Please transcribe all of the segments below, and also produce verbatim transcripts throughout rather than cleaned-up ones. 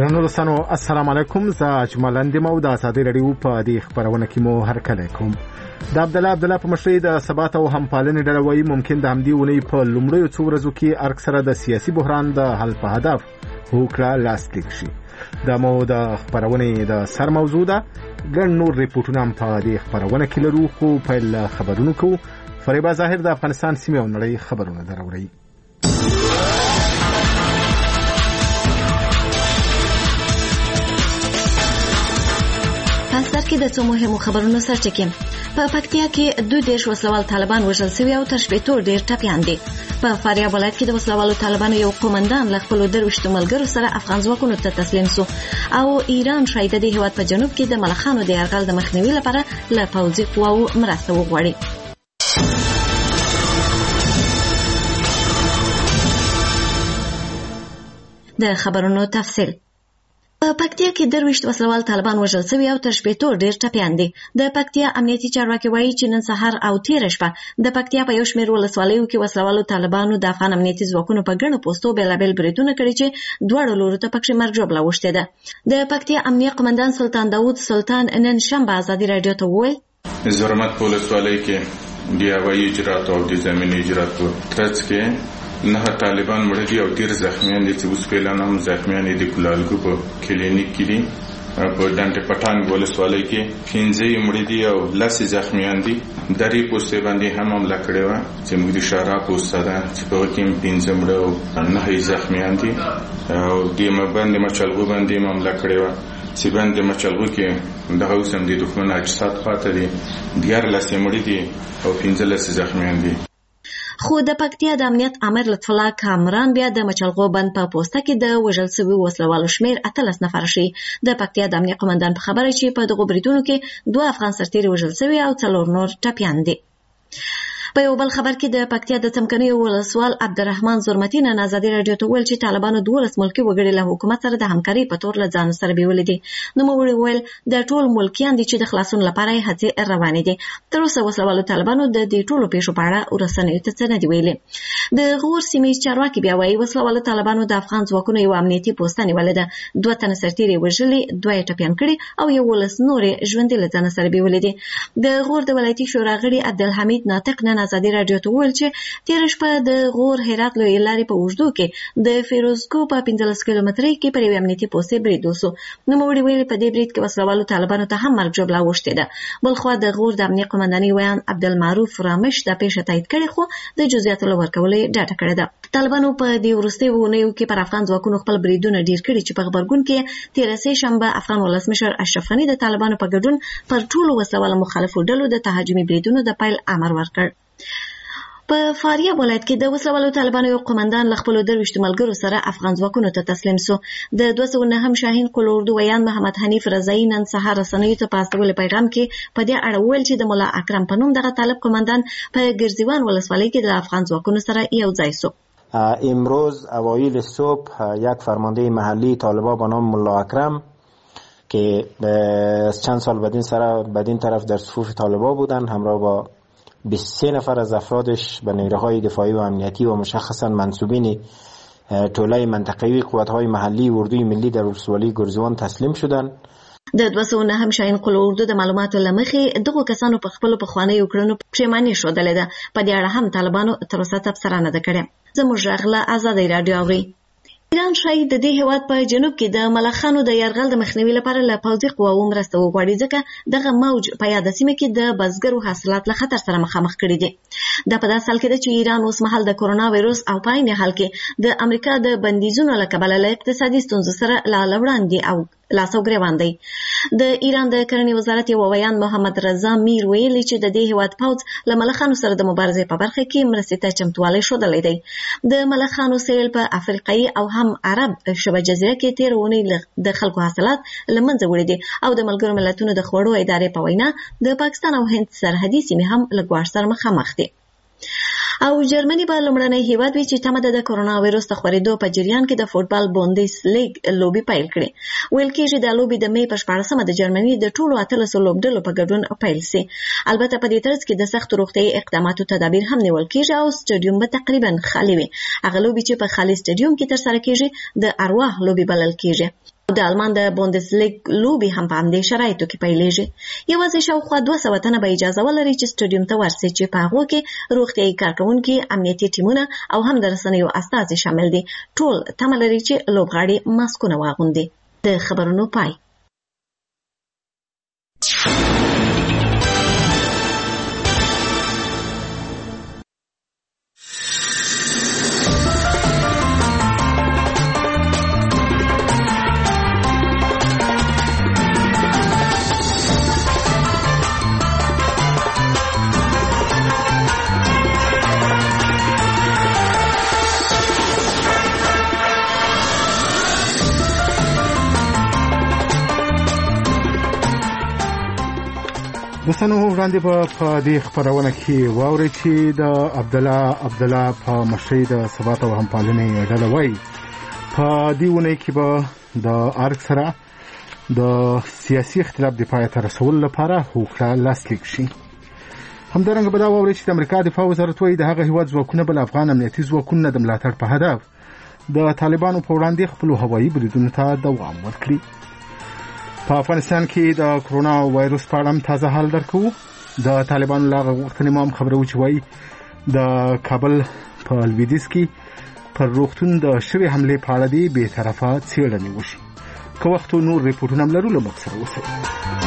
درنو دوستانو السلام علیکم. زه اجمل اندیم او د ازادي رادیو په دې خبرونه کې مو هرکلی کوم. د عبد الله عبد الله په مشرۍ د ثبات او همپالنې ډله وایي ممکن د همدې اونۍ په لومړیو څو ورځو کې ارګ سره د سیاسي بحران د حل په هدف هوکړه لاسلیک شي. دا مو د خبرونې د سر موضوع ده. ګڼ نور ریپورټونه هم په دې خبرونه کې لرو، خو پیل خبرونو کوو. فریبا ظاهر د افغانستان سیمې او نړۍ خبرونه دراوړي. پاسدار کې د څو مهمو خبرونو سرچکې. په پکتیا کې دوه دیرش وسلوال طالبان وژل شوي او تر شپېتو ډېر ټپیان دي. په فاریاب ولایت کې د وسلوالو طالبانو یو قومندان له خپلو درویشتو ملګرو سره افغان ځواکونو ته تسلیم شو او ایران ښایي د دې هېواد په جنوب کې د ملخانو د یرغل د مخنیوي لپاره له پوځي قواوو مرسته وغواړي. د خبرونو تفصیل. په پکتیا کې درویشت وسلوال طالبان وژل شوي او تر شپېتو ډېر ټپیان دي. د پکتیا امنیتي چارواکي وایي چې نن سهار او تېره شپه د پکتیا په یو شمېر ولسوالیو کې وسلوالو طالبانو د افغان امنیتي ځواکونو په ګڼو پوستو بېلابېل بریدونه کړي چې دواړو لورو ته پکښې مرګ ژوبله اوښتې ده. د پکتیا امنیه قمندان سلطان داود سلطان نن شنبه ازادي راډیو ته وویل زرمت په ولسوالۍ کې د هوایي اجراتو او د زمیني اجراتو ترڅ کې نه طالبان مړه دي او ډیر زخمیان دي چې اوس فعلا هم زخمیان دي. کلالګو په کلینیک کې دي. په ډنډ پټان ولسوالۍ کې پنځه مړه دي او لس زخمیان دي. درې پوسټ باندې هم حمله کړې و چې موږ د شارا پوسټ ده چې په کې پنځه مړه او نه زخمیان دي او د مبند مچلغو باندې حمله کړې و چې باندې مچلغو کې دغه اوسم دي دښمن اجساد خاطر دي ډیر لس مړه دي او پنځه لس زخمیان دي. خو د پکتیا د امنیت امر لطف الله کامران بیا د مچلغو بند په پوسټه کې د وژل شوي وسلوالو شمېر اتلس نفره شي. د پکتیا د امنیت قمندان په خبره چې په دغو بریدونو کې دوه افغان سرتیري وژل شوي او څلور نور ټپیان دي. په یو بل خبر کې د پکتیا د څمکنیو ولسوال عبدالرحمن زرمتي نن ازادي راډیو ته وویل چې طالبانو دولس ملکي وګړي له حکومت سره د همکارۍ په تور له ځان سره بیولي دي. نوموړي وویل د ټول ملکیان دي چې د خلاصون لپاره یې هڅې روانې دي. تر اوسه وسلوالو طالبانو د دې ټولو پیښو په اړه رسنیو ته څه نه دي ویلي. د غور سیمې چارواکي بیا وایي وسلوالو طالبانو د افغان ځواکونو یو امنیتي پوسته نیولې ده. دوه تنه سرتیري وژلي، دوه یې ټپیان کړي او یولس نورې ژوندي له ځان سره بیولي دي. د غور د ولایتي شورا غړي عبدالحمید ناطق نن ازادي راډیو ته چې تېره شپه د غور هرات لویې لارې په اوږدو کې د فیروزکو په پنځلس کیلومترۍ کې پر یوې امنیتي پوستې برید وسو. نوموړي ویلي په دې برید کې وسلوالو طالبانو ته هم مرګ ژوبله اوښتې ده. بلخوا د غور د امنیه قمندانۍ ویان عبدالمعروف رامش دا پیښه تایید کړې خو د جزئیاتو له ورکولو یې ډاډه کړې ده. طالبانو په دې وروستیو اونیو کې پر افغان ځواکونو خپل بریدونه ډېر کړي چې په غبرګون کې تېره سه شنبه افغان ولسمشر اشرف غني د طالبانو په ګډون پر ټولو وسلوالو مخالفو ډلو د تهاجمي بریدونو د پیل امر ورکړ. په فاریاب ولایت کې د وسلوالو طالبانو یو قومندان له خپلو درویشتو ملګرو سره افغان ځواکونو ته تسلیم شو. د دوه سوه نهم شاهین قلعه اردو ویان محمد حنیف رضایي نن سهار رسنیو ته په استولي پیغام کې په دې اړه وویل چې د ملا اکرم په نوم دغه طالب قومندان په ګرزیوان ولسوالۍ کې د افغان ځواکونو سره یو ځای شو. امروز اوایل صبح یک فرمانده محلی طالبان به نام ملا اکرم که چند سال بدین سره بدین طرف در صفوف طالبان بودن همراه با بیست و سه نفر از افرادش به نیروهای دفاعی و امنیتی و مشخصا منصوبین طوله منطقوی قوت‌های محلی اردوی ملی در ولسوالی گرزوان تسلیم شدند. د دوه سوه نهم شاهین قلعه اردو د معلوماتو له مخې دغو کسانو په خپلو پخوانیو کړنو پښیماني ښودلې ده. په دې اړه هم طالبانو تر اوسه تبصره نه ده کړې. زموږ غږ له ازادۍ راډیو اوري. ایران ښایي د دې هېواد په جنوب کې د ملخانو د یرغل د مخنیوي لپاره له پوځي قواوو مرسته وغواړي ځکه دغه موج په یاده سیمه کې د بزګرو حاصلات له خطر سره مخامخ کړي دي. دا په داسې حال کې ده چې ایران اوس مهال د کرونا وایروس او په عین حال کې د امریکا د بندیزونو له کبله له اقتصادي ستونزو سره لا وړاندې او لاس او ګریوان دی. د ایران د کرنې وزارت یو ویان محمد رضا میر ویلي چې د دې هېواد پوځ له ملخانو سره د مبارزې په برخه کې مرستې ته چمتووالی ښودلی دی. د ملخانو سیل په افریقایي او هم عرب شبه جزیره کې تېره اونۍ د خلکو حاصلات له منځه وړي دي او د ملګرو ملتونو د خوړو ادارې په وینا د پاکستان او هند سرحدي سیمې هم له ګواښ سره مخامخ دي. او جرمني به لومړنی هیواد وي چې تمه ده د کرونا وایروس د خپرېدو په جریان کې د فوټبال بوندس لیګ لوبې پیل کړي. ویل کېږي دا لوبې د مې په شپاړسمه د جرمني د ټولو اتلسو لوبډلو په ګډون پیل سي. البته په دې ترڅ کې د سختو روغتیايي اقداماتو تدابیر هم نیول کېږي او سټیډیوم به تقریبا خالي وي. هغه لوبې چې په خالي سټیډیوم کې ترسره کېږي د ارواح لوبې بلل کېږي. د آلمان د بوندسلیګ لوبې هم په همدې شرایطو کې پیلېږي. یوازې شاوخوا دوه سوه تنه به اجازه ولري چې سټیډیوم ته ورسي چې په هغو کې روغتیایي کارکوونکي، امنیتي ټیمونه او هم د رسنیو استازي شامل دي. ټول تمه لري چې لوبغاړي ماسکونه واغوندي. د خبرونو پای. دوستانو وړاندې به په دې خبرونه کې واورئ چې د عبدالله عبدالله په مشرۍ د ثبات او همپالنې ډله وایي په دې اونۍ کې به د ارګ سره د سیاسي اختلاف د پای ته رسولو لپاره هوکړه لاسلیک شي. همدارنګه به دا واورئ چې د امریکا دفاع وزارت وایي د هغه هیواد ځواکونه به له افغان امنیتي ځواکونو د ملاتړ په هدف د طالبانو په وړاندې خپلو هوایي بریدونو ته دوام ورکړي. په افغانستان کې د کرونا وایرس په اړه تازه حال درکو. د طالبانو لا غوښتنې مام خبره و چې وایي د کابل په لویدیځ کې پر روغتون د شوې حملې په اړه دی بې طرفه څېړنې وشي. که وخت نور ریپورټونه هم لرو له موږ سره اوسئ.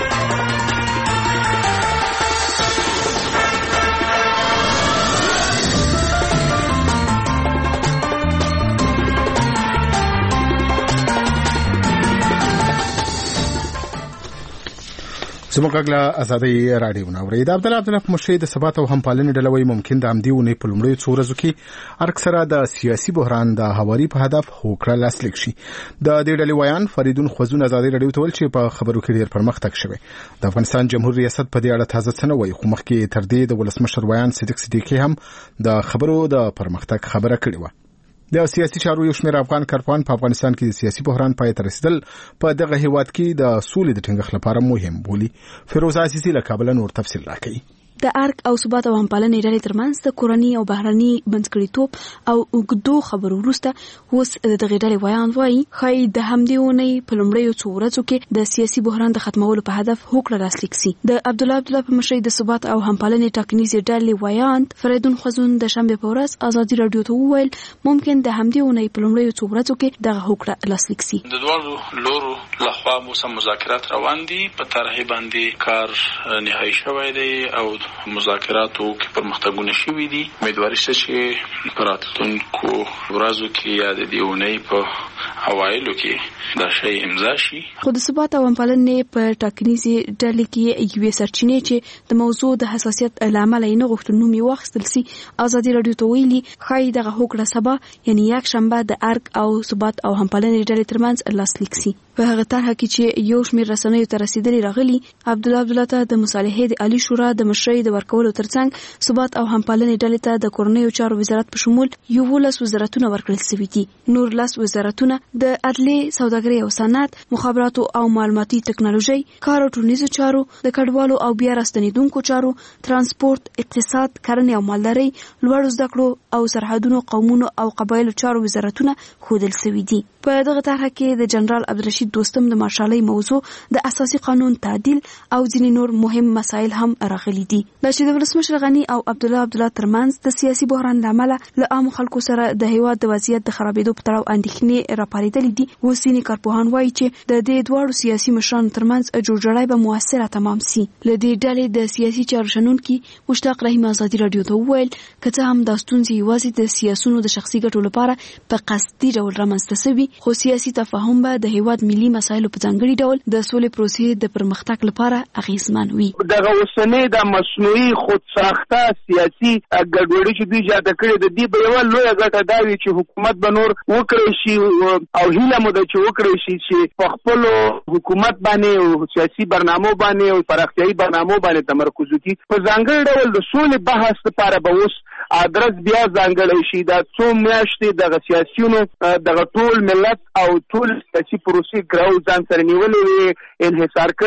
زموږ غږ له ازادۍ راډیو نه اورئ. د عبدالله عبدالله په مشرۍ د ثبات او همپالنې ډله وایي ممکن د همدې اونۍ په لومړیو څو ورځو کې ارګ سره د سیاسي بحران د هواري په هدف هوکړه لاسلیک شي. د دې ډلې ویان فریدون خوځون ازادۍ راډیو ته ویل چې په خبرو کې ډېر پرمختګ شوی. د افغانستان جمهور ریاست په دې اړه تازه څه نه وایي، خو مخکې تر دې د ولسمشر ویان صدیق صدیقي هم د خبرو د پرمختګ خبره کړې وه. د سیاسي چارو یو شمېر افغان کارپوهان په افغانستان کې د سیاسي بحران پای ته رسیدل په دغه هیواد کې د سولې د ټینګښت لپاره مهم بولي. فیروز عزیزي له کابل نور تفصیل راکوي. د ارګ او ثبات او همپالنې ډلې ترمنځ د کورني او بهرني منځګړیتوب او اوږدو خبرو وروسته اوس د دغې ډلې ویان وایي ښایي د همدې اونۍ په لومړیو څو ورځو کې د سیاسي بحران د ختمولو په هدف هوکړه لاسلیک سي. د عبدالله عبدالله په مشرۍ د ثبات او همپالنې ټاکنیزې ډلې ویان فریدون خوځون د شنبې په ورځ ازادي راډیو ته وویل ممکن د همدې اونۍ په لومړیو څو ورځو کې دغه هوکړه لاسلیک سي. د دواړو لورو لخوا موسم مذاکرات روان دي، په طرحې باندې کار نهایی شوی دی او مذاکرات او کې پرمختګونه شوي دي. امیدواري شته چې په راتلونکو ورځو کې یا د دې اونۍ په اوایلو کې دا شی امضا شي. خو د ثبات او همپالنې په ټاکنیزې ډلې کې یوې سرچینې چې د موضوع د حساسیت له امله یې نه غوښتل نوم یې واخیستل سي ازادي راډیو ته ویلي ښایي دغه هوکړه سبا یعنې یک شنبه د ارګ او ثبات او همپالنې ډلې ترمنځ لاسلیک سي. په هغه طرحه کې چې یو شمېر رسنیو ته رسیدلي راغلي عبدالله عبدالله ته د مصالحې د عالي شورا د مشرۍ د ورکولو ترڅنګ ثبات او همپالنې ډلې ته د کورنیو چارو وزارت په شمول یولس وزارتونه ورکړل شوي دي. نور لس وزارتونه د عدلي، سوداګرۍ او صنعت، مخابراتو او معلوماتي ټکنالوژي، کار او ټولنیزو چارو، د کډوالو او بیا راستنیدونکو چارو، ترانسپورت، اقتصاد، کرنې او مالدارۍ، لوړو زده کړو او سرحدونو، قومونو او قبایلو چارو وزارتونه ښودل شوي دي. په دغه طرحه کې د جنرال عبدالرشید دوستم د مارشالۍ موضوع، د اساسي قانون تعدیل او ځینې نور مهم مسایل هم راغلي دي. دا چې د ولسمشر غني او عبدالله عبدالله ترمنځ د سیاسي بحران له امله له عامو خلکو سره د هیواد د وضعیت د خرابېدو په تړاو اندېښنې راپارېدلې دي. اوس ځینې کارپوهان وایي چې د دې دواړو سیاسي مشرانو ترمنځ جوړجاړی به موثره تمام سي. له دې ډلې د سیاسي چارو شنونکي مشتاق رحیم ازادي راډیو ته وویل که څه هم دا ستونزې یوازې د سیاسونو د شخصي ګټو لپاره په قصدي ډول رامنځته شوي، خو سیاسي تفاهم به د هیواد ملي مسایلو په ځانګړي ډول د سولې پروسې د پرمختګ لپاره اغیزمن وي. دغه اوسنۍ د مصنوعي خودساخته سیاسي ګډوډي چې دوی ایجاد کړې د دې به یوه لویه ګټه دا وي چې حکومت به نور وکړی شي او هیله مو ده چې وکړی شي چې په خپلو حکومت باندې او سیاسي برنامو باندې او پراختیایي برنامو باندې تمرکز وکړي. په ځانګړي ډول د سولې بحث لپاره به اوس ادرس بیا ځانګړی شي. دا څو میاشتې دغه سیاسیونو دغه ټول ملت او ټول سیاسي پروسې ګراو ځان سره نیولې وي، انحصار کړی وي.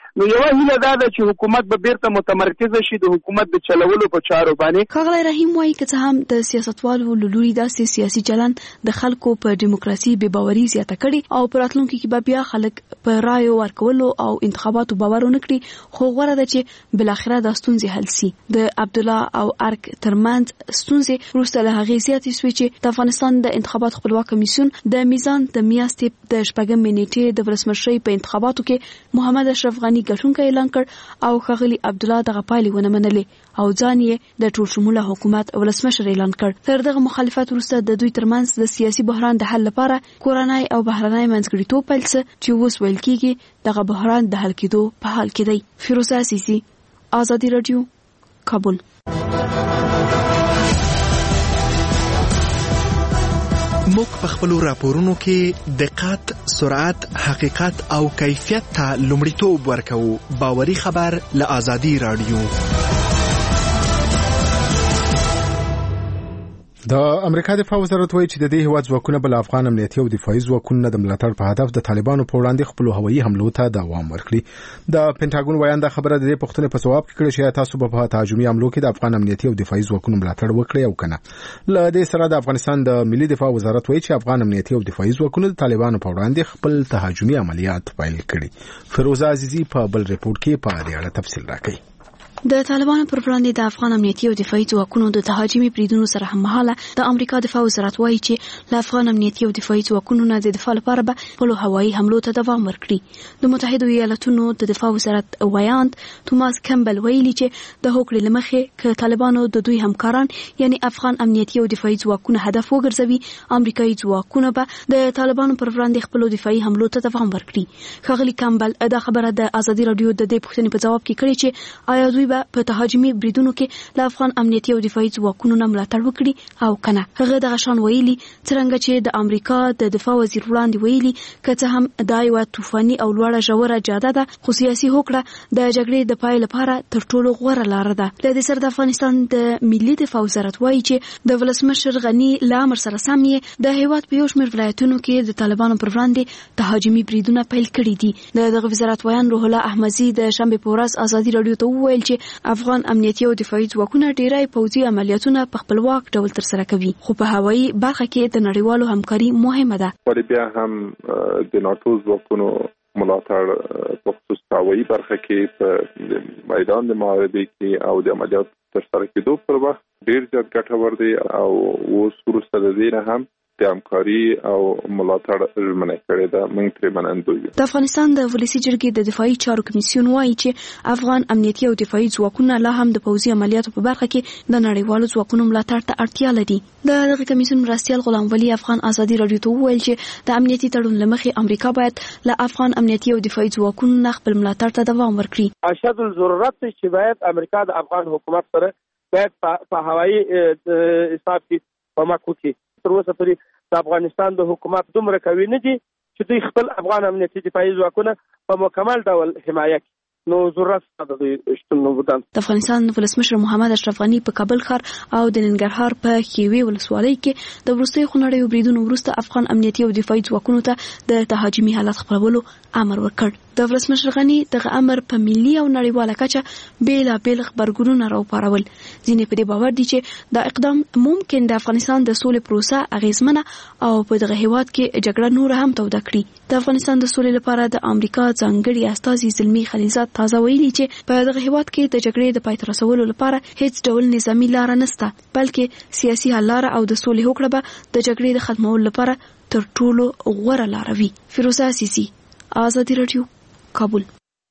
نو یو هیله دا ده چې حکومت به بیرته متمرکز شي د حکومت د چلولو په چارو باندې. ښاغلی رحیم وایي که څه هم د سیاستوالو له لوري داسې سیاسي چلند د خلکو په دیموکراسي بې باوري زیاته کړي او په راتلونکي کې به بیا خلک په رایو ورکولو او انتخاباتو باور ونه کړي، خو غوره ده چې بالاخره دا ستونزې حل سي. د عبدالله او ارګ ترمنځ ستونزې وروسته له هغې زیاتې شوې چې د افغانستان د انتخاباتو خپلواک کمیسیون د میزان د میاشتې د شپږمې نیټې د ولسمشرۍ په انتخاباتو کې محمد اشرف غني ګټونکی اعلان کړ او ښاغلي عبدالله دغه پایلې ونه منلې او ځان یې د ټول شموله حکومت ولسمشر اعلان کړ. تر دغه مخالفت وروسته د دوی ترمنځ د سیاسي بحران د حل لپاره کورنۍ او بهرنۍ منځګړیتوب پیل څه چې اوس ویل کېږي دغه بحران د حل کېدو په حال کې دی. فیروزه عزیزي، آزادي رادیو، کابل. موږ په خپلو راپورونو کې دقت، سرعت، حقیقت او کیفیت ته لومړیتوب ورکوو. باوري خبر له آزادي رادیو. د امریکا دفاع وزارت وایي چې د دې هیواد ځواکونه بل افغان امنیتي او دفاعي ځواکونه د ملاتړ په هدف د طالبانو په وړاندې خپل هوایي حملو ته دوام ورکړي. د پینټاګون وایان دا خبره د دې پوښتنې په ځواب کې کړې چې تاسو په تهاجمي حملو کې د افغان امنیتي او دفاعي ځواکونو ملاتړ وکړي او کنه. له دې سره د افغانستان د ملي دفاع وزارت وایي چې افغان امنیتي او دفاعي ځواکونو د طالبانو په وړاندې خپل تهاجمي عملیات پیل کړي. فیروزه عزیزي په بل ریپورت کې په دې اړه تفصیل راکړي. د طالبانو پر وړاندې د افغان امنیتي او دفاعي ځواکونو د تهاجمي بریدونو سره هممهاله د امریکا دفاع وزارت وایي چې له افغان امنیتي او دفاعي ځواکونو نه د دفاع لپاره به خپلو هوایي حملو ته دوام ورکړي. د متحدو ایالتونو د دفاع وزارت وایاند توماس کمبل ویلي چې د هوکړې له مخې که طالبانو د دوی همکاران یعنی افغان امنیتي او دفاعي ځواکونه هدف وګرځوي، امریکایي ځواکونه به د طالبانو پر وړاندې خپلو دفاعي حملو ته دوام ورکړي. ښاغلي کمبل دا خبره د آزادي رادیو د دې پوښتنې په ځواب کې کړې چې آیا دوی په تهاجمي بریدونو کې له افغان امنیتي او دفاعي ځواکونو نه ملاتړ وکړي او کنه. هغه دغه شان ویلي څرنګه چې د امریکا د دفاع وزیر وړاندې ویلي که څه هم دا یوه طوفاني او لوړه ژوره جاده ده، خو سیاسي هوکړه د جګړې د پای لپاره تر ټولو غوره لاره ده. له دې سره د افغانستان د ملي دفاع وزارت وایي چې د ولسمشر غني له امر سره سم یې د هیواد په یو شمېر ولایتونو کې د طالبانو پر وړاندې تهاجمي بریدونه پیل کړي دي. د دغه وزارت وایان روح الله احمدزي د شنبې په ورځ آزادي رادیو ته وویل چې افغان امنیتي او دفاعي ځواکونه ډیری پوځي عملیاتونه په خپلواک ډول ترسره کوي، خو په هوایي برخه کې د نړیوالو همکاري مهمه ده. ولې بیا هم د ناتو ځواکونو ملاتړ په خصوص هوایي برخه کې په میدان د معارضې کې او د عملیات ترسره کېدو پر وخت ډیر زیات ګټور دی او اوس وروسته د دې نه هم د همکاري او ملاتړ ژمنه کړې ده. موږ ترې منندوی یو. د افغانستان د ولسي جرګې د دفاعي چارو کمیسیون وایي چې افغان امنیتي او دفاعي ځواکونه لا هم د پوځي عملیاتو په برخه کې د نړیوالو ځواکونو ملاتړ ته اړتیا لري. د دغه کمیسیون مرستیال غلام ولی افغان آزادي رادیو ته وویل چې د امنیتي تړون له مخې امریکا باید له افغان امنیتي او دفاعي ځواکونو نه خپل ملاتړ ته دوام ورکړي. اشد الضرورت چې باید امریکا د افغان حکومت سره باید په هوایي حساب کې کومک وکړي. تر اوسه پورې د افغانستان د حکومت دومره کوي نه دي چې دوی خپل افغان امنیتي دفاعي ځواکونه په مکمل ډول حمایه کړي. نو ضرورت د دوی شتون نه ودان. د افغانستان ولسمشر محمد اشرف غني په کابل ښار او د ننګرهار په خیوي ولسوالۍ کې د وروستیو خونړیو بریدونو وروسته افغان امنیتي او دفاعي ځواکونو ته د تهاجمي حالت خپرولو امر ورکړ. د ولسمشر غني دغه امر په ملي او نړیواله کچه بیلابیل خبرګونونه راوپارول. ځینې په دې باور دي چې دا اقدام ممکن د افغانستان د سولې پروسه اغیزمنه او په دغه هیواد کې جګړه نور هم توده کړي. د افغانستان د سولې لپاره د امریکا ځانګړي استازي زلمی خلیزات تازه ویلي چې په دغه هیواد کې د جګړې د پای ته رسولو لپاره هیڅ ډول نظامی لار نشته، بلکې سیاسي حل لار او د سولې هوکړه به د جګړې د ختمولو لپاره تر ټولو غوره لار وي. فیروزه عزیزي، آزادي رادیو، کابل.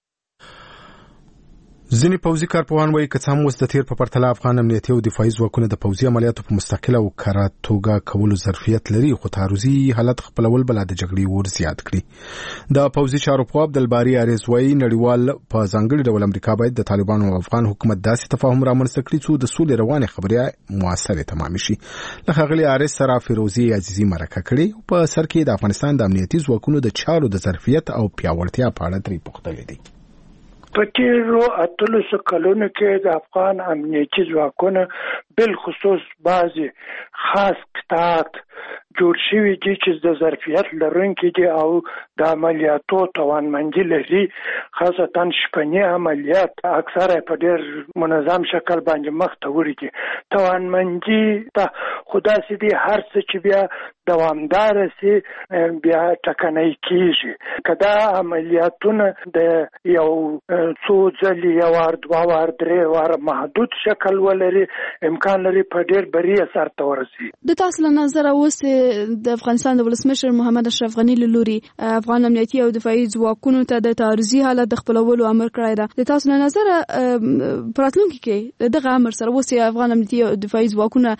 ځینې پوځي کارپوهان وایي که څه هم اوس د تیر په پرتله افغان امنیتي او دفاعي ځواکونه د پوځي عملیاتو په مستقل او کره توګه کولو ظرفیت لري، خو تعرضي حالت خپلول بل د جګړې ور زیات کړي. د پوځي چارو په عبدالباري عارض وایي نړیوال په ځانګړي ډول امریکا باید د طالبانو او افغان حکومت داسې تفاهم رامنځته کړي چې د سولې روانې خبرې موثرې تمام شي. له ښاغلي عارض سره فیروزي عزیزي مرکه کړې په سر کې د افغانستان د امنیتي ځواکونو د چارو د ظرفیت او پیاوړتیا په اړه ترې پوښتلې دي. په تیرو اتلسو کلونو کې د افغان امنیتي ځواکونو بالخصوص بعضې خاص قطعات جوړ شوي دي چې د ظرفیت لرونکي دي او د عملیاتو توانمندي لري، خاصتا شپني عملیات اکثره په ډېر منظم شکل باندې مخ ته وړي دي. توانمندي ته خدا سي دي هر څه چې بیا دوامدار سي بیا ټکنۍ کیږي. کدا عملیاتونه د یو څو ځلې یو وار دوه وار درې وار محدود شکل ولري، امکان لري په ډېر بری اثر ته ورسي. د تاسو له نظر اوس د افغانستان د ولسمشر محمد اشرف غني له لوري افغان امنیتي او دفاعي ځواکونو ته د تعرضي حالت د خپلولو امر کړی دی. د تاسو له نظر پراتلونکي کې دغه امر سره اوس افغان امنیتي او دفاعي ځواکونه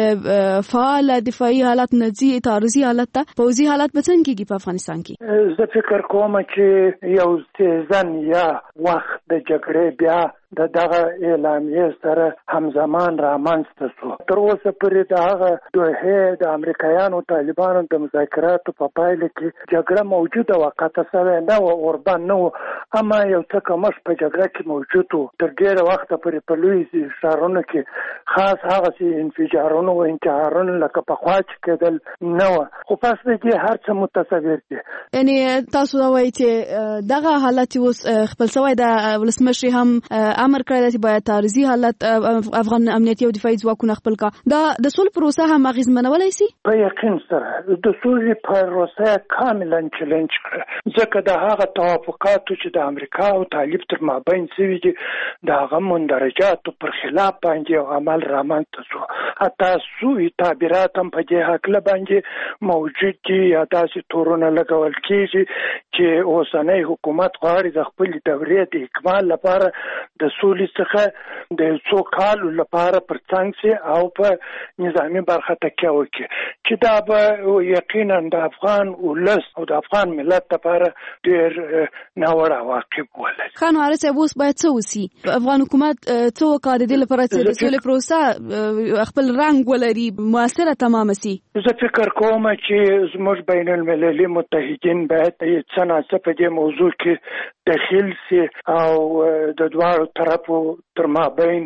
له فعال دفاعي حالت نه ځي تعرضي حالت ته پوځي حالت به څنګه کېږي په افغانستان کې؟ زه فکر کوم چې یو سیزن یا وخت د جګړې بیا د دغه اعلامیې سره همزمان رامنځته شو. تر اوسه پورې د هغه دوحې د امریکایانو طالبانو د مذاکراتو په پایله کې جګړه موجوده وه، قطع سوې نه وه، اوربند نه وه، اما یو څه کمښت په جګړه کې موجود و. تر ډېره وخته پورې په لوی ښارونو کې خاص هغسې انفجارونه و انتحارونه لکه پخوا چې کېدل نه وه، خو پس د دې هر څه متصور دي. یعنې تاسو دا وایئ چې دغه حالت اوس خپل سوی د ولسمشر هم امر کړی چې باید تعرضي حالت افغان امنیتي او دفاعي ځواکونه خپل کا دا د سولې پروسه هم اغېزمنولی شي؟ په یقین سره د سولې پروسه کاملا چلنج کړه، ځکه د هغه توافقاتو چې د امریکا او طالب تر مابین شوي دي د هغه مندرجاتو پر خلاف باندې یو عمل رامنځته شو. حتی سوء تعبیرات هم په دې هکله باندې موجود دي یا داسې تورونه لګول کېږي چې اوسنی حکومت غواړي د خپلې دورې د اکمال لپاره د سولې څخه د څو کالو لپاره پر څنګ سي او په نظامي برخه تکیه وکړي چې دا به یقینا د افغان ولس او د افغان ملت لپاره ډېر ناوړه عواقب ولري. خان حارث اوس باید څه وسي؟ افغان حکومت څه وکړي د دې لپاره چې د سولې پروسه خپل رنګ ولري، موثره تمام سي؟ زه فکر کوم چې زموږ بین المللي متحدین باید څه ناڅه په دې موضوع کې دخیل سي او د دواړو طرفو تر مابین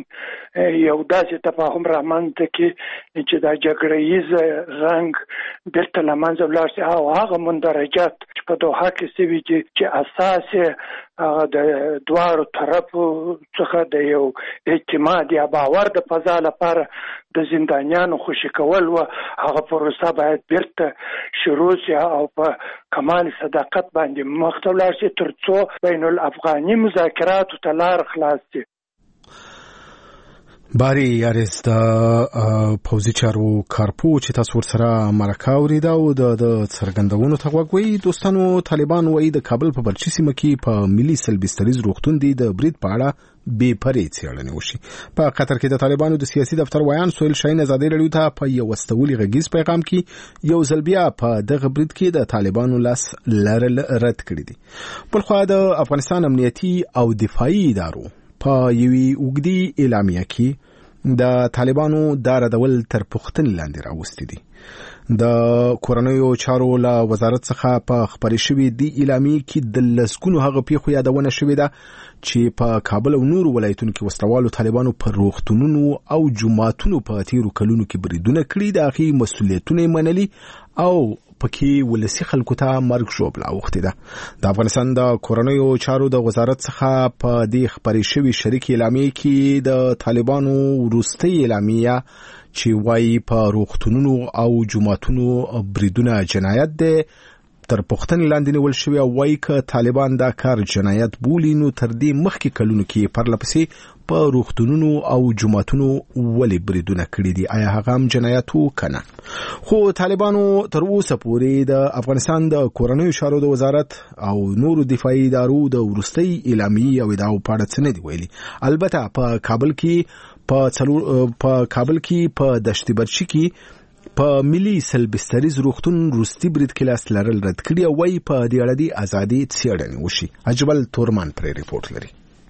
یو داسې تفاهم رامنځته کړي چې دا جګړه ییز رنګ بیرته له منځه ولاړ سي او هغه مندرجات چې په دوحه کې سوي دي چې اساس یې د دواړو طرفو څخه د یو اعتماد یا باور د فضا لپاره د زندانیانو خوشي کول و، هغه پروسه باید بیرته شروع سي او په کمال صداقت باندې مخ ته ولاړ سي تر څو بین الافغاني مذاکراتو ته لار خلاص سي. باری یارز د پوځي چارو کارپو چې تاسو ورسره مرکه اورېده او د څرګندونو ته غوږ وئ. دوستانو طالبان وایي د کابل په بلچي سیمه کې په ملي سلبستریز روغتون دی د برید په اړه بې پرې څېړنې وشي. په قطر کې د طالبانو د سیاسي دفتر ویان سهیل شاهین ازادي راډیو ته په یو استولي غږیز پیغام کې یو ځل بیا په دغه برید کې د طالبانو لاس لرل رد کړي دي. بلخوا د افغانستان امنیتي او دفاعي ادارو په یوې اوږدې اعلامیه کې د طالبانو دا ردول تر پوښتنې لاندې راوستي دي. د کورنیو چارو له وزارت څخه په خبرې شوې دی اعلامیې کې د لسګونو هغه پیښو یادونه شوې ده چې په کابل او نورو ولایتونو کې وسلوالو طالبانو پر روغتونونو او جوماتونو په تیرو کلونو کې بریدونه کړي، د هغې مسؤلیتونه یې منلي او پکې ولسی خلکو ته مرګ ژوبله اوښتې ده. د افغانستان د کورنیو چارو د وزارت څخه په دې خبرې شوې شریک اعلامیې کې د طالبانو وروستۍ اعلامیه چې وایي په روغتونونو او جوماتونو بریدونه جنایت دی تر پوښتنې لاندې نیول شوی او وایي که طالبان دا کار جنایت بولي نو تر دې مخکې کلونو کې پرلپسې په روغتونونو او جوماتونو ولې بریدونه کړي دي، آیا هغه هم جنایت و که نه؟ خو طالبانو تر اوسه پورې د افغانستان د کورنیو چارو د وزارت او نورو دفاعي ادارو د وروستۍ اعلامیې او ادعاو په اړه څه نه دي ویلي. البته په کابل کې په په کابل کې په دشت برچي کې په ملي سلبستریز روغتون روستي برید کې لاس لرل رد کړي او وایي په دې اړه د ازادي څېړنې وشي. اجمل تورمان پرې ریپورت لري.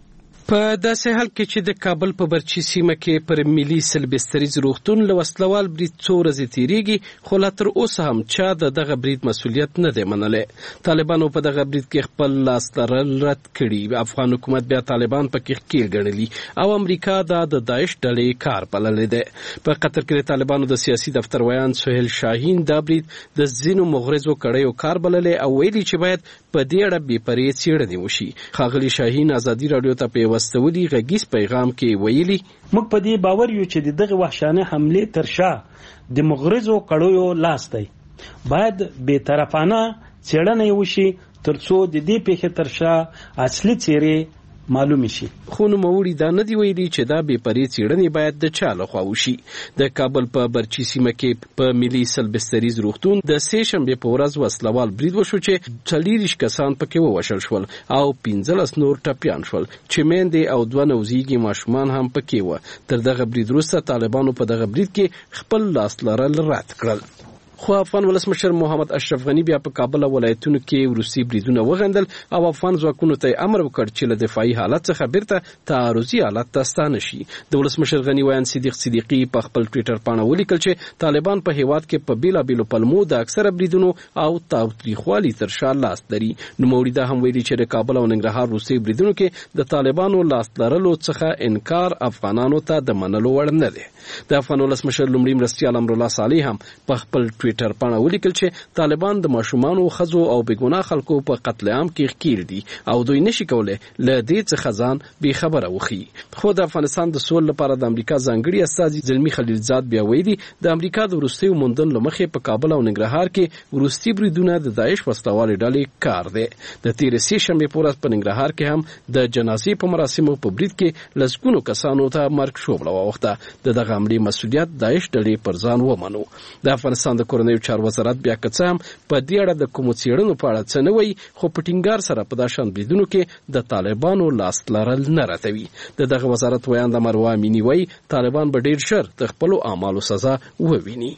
په داسې حال کې چې د کابل په برچي سیمه کې پر ملي سلبستریز روغتون له وسلوال برید څو ورځې تیریږي، خو لا تر اوسه هم چا د دغه برید مسؤلیت نه دی منلی. طالبانو په دغه برید کې خپل لاس لرل رد کړي. افغان حکومت بیا طالبان پکې ښکیل ګڼلي او امریکا دا د داعش ډلې کار بللی دی. په قطر کې د طالبانو د سیاسي دفتر ویان سهیل شاهین دا برید د ځینو مغرضو کړیو کار بللی او ویلي چې باید په دې اړه بې پرې څېړنې وشي. ښاغلي شاهین ازادي راډیو ته په وستولي غږیز پیغام کې ویلي، موږ په دې باور یو چې دغه وحشانه حمله تر شا د مغرضو کړیو لاس دی. باید بې طرفانه څېړنه وشي ترڅو د دې پیښې تر شا اصلي څېرې معلوم شي. خو نوموړي دا نه دی ویلي چې دا بې پرې څېړنې باید د چا لخوا وشي. د کابل په برچي سیمه کې په ملي سلبستریز روغتون د سې شنبې په ورځ وسلوال برید وشو چې څلېرویشت کسان پکې ووژل شول او پنځلس نور ټپیان شول چې میندې او دوه نوزیږي ماشومان هم پکې وو. تر دغه برید وروسته طالبانو په دغه برید کې خپل لاس لرل رد کړل. خو افغان ولسمشر محمد اشرف غنی بیا په کابل ولایتونو کې وروستي بریدونه وغندل او افغان ځواکونو ته امر وکړ چې له دفاعي حالت څخه بیرته تعرضي حالت ته ستانه شي. د ولسمشر غنی ویان صدیق صدیقي په خپل ټویټر پاڼه ولیکل چې طالبان په هیواد کې په بیلابیلو پلمو د اکثره بریدونو او تاوتریخوالي تر شا لاس لري. نوموړي دا هم ویلي چې د کابل او ننګرهار وروستي بریدونو کې د طالبانو لاس لرلو څخه انکار افغانانو ته د منلو وړ نه دی. د افغان ولسمشر لومړي مرستیال امرالله صالح هم په خپل ټویټر پاڼه ولیکل چې طالبان د ماشومانو، ښځو او بېګناه خلکو په قتل عام کې ښکیل دي او دوی نشي کولی له دې څخه ځان بې خبره وښیي. خو د افغانستان د سولې لپاره د امریکا ځانګړي استازي زلمي خلیلزاد بیا ویلي د امریکا د وروستیو موندنو له مخې په کابل او ننګرهار کې وروستي بریدونه د داعش وسلوالې ډلې کار دی. د تېرې سې شنبې په ورځ په ننګرهار کې هم د جنازې په مراسمو په برید کې لسګونو کسانو ته مرګ شوبله واوښته. د دغه حملې مسؤلیت داعش ډلې پر ځان ومنو. د افغانستان د کورنیو چارو وزارت بیا که څه هم په دې اړه د کومو څېړنو په اړه څه نه وایي، خو په ټینګار سره په دا شان بریدونو کې د طالبانو لاس لرل نه ردوي. د دغه وزارت ویان د مروه امیني وایي طالبان به ډېر ژر د خپلو اعمالو سزا وویني.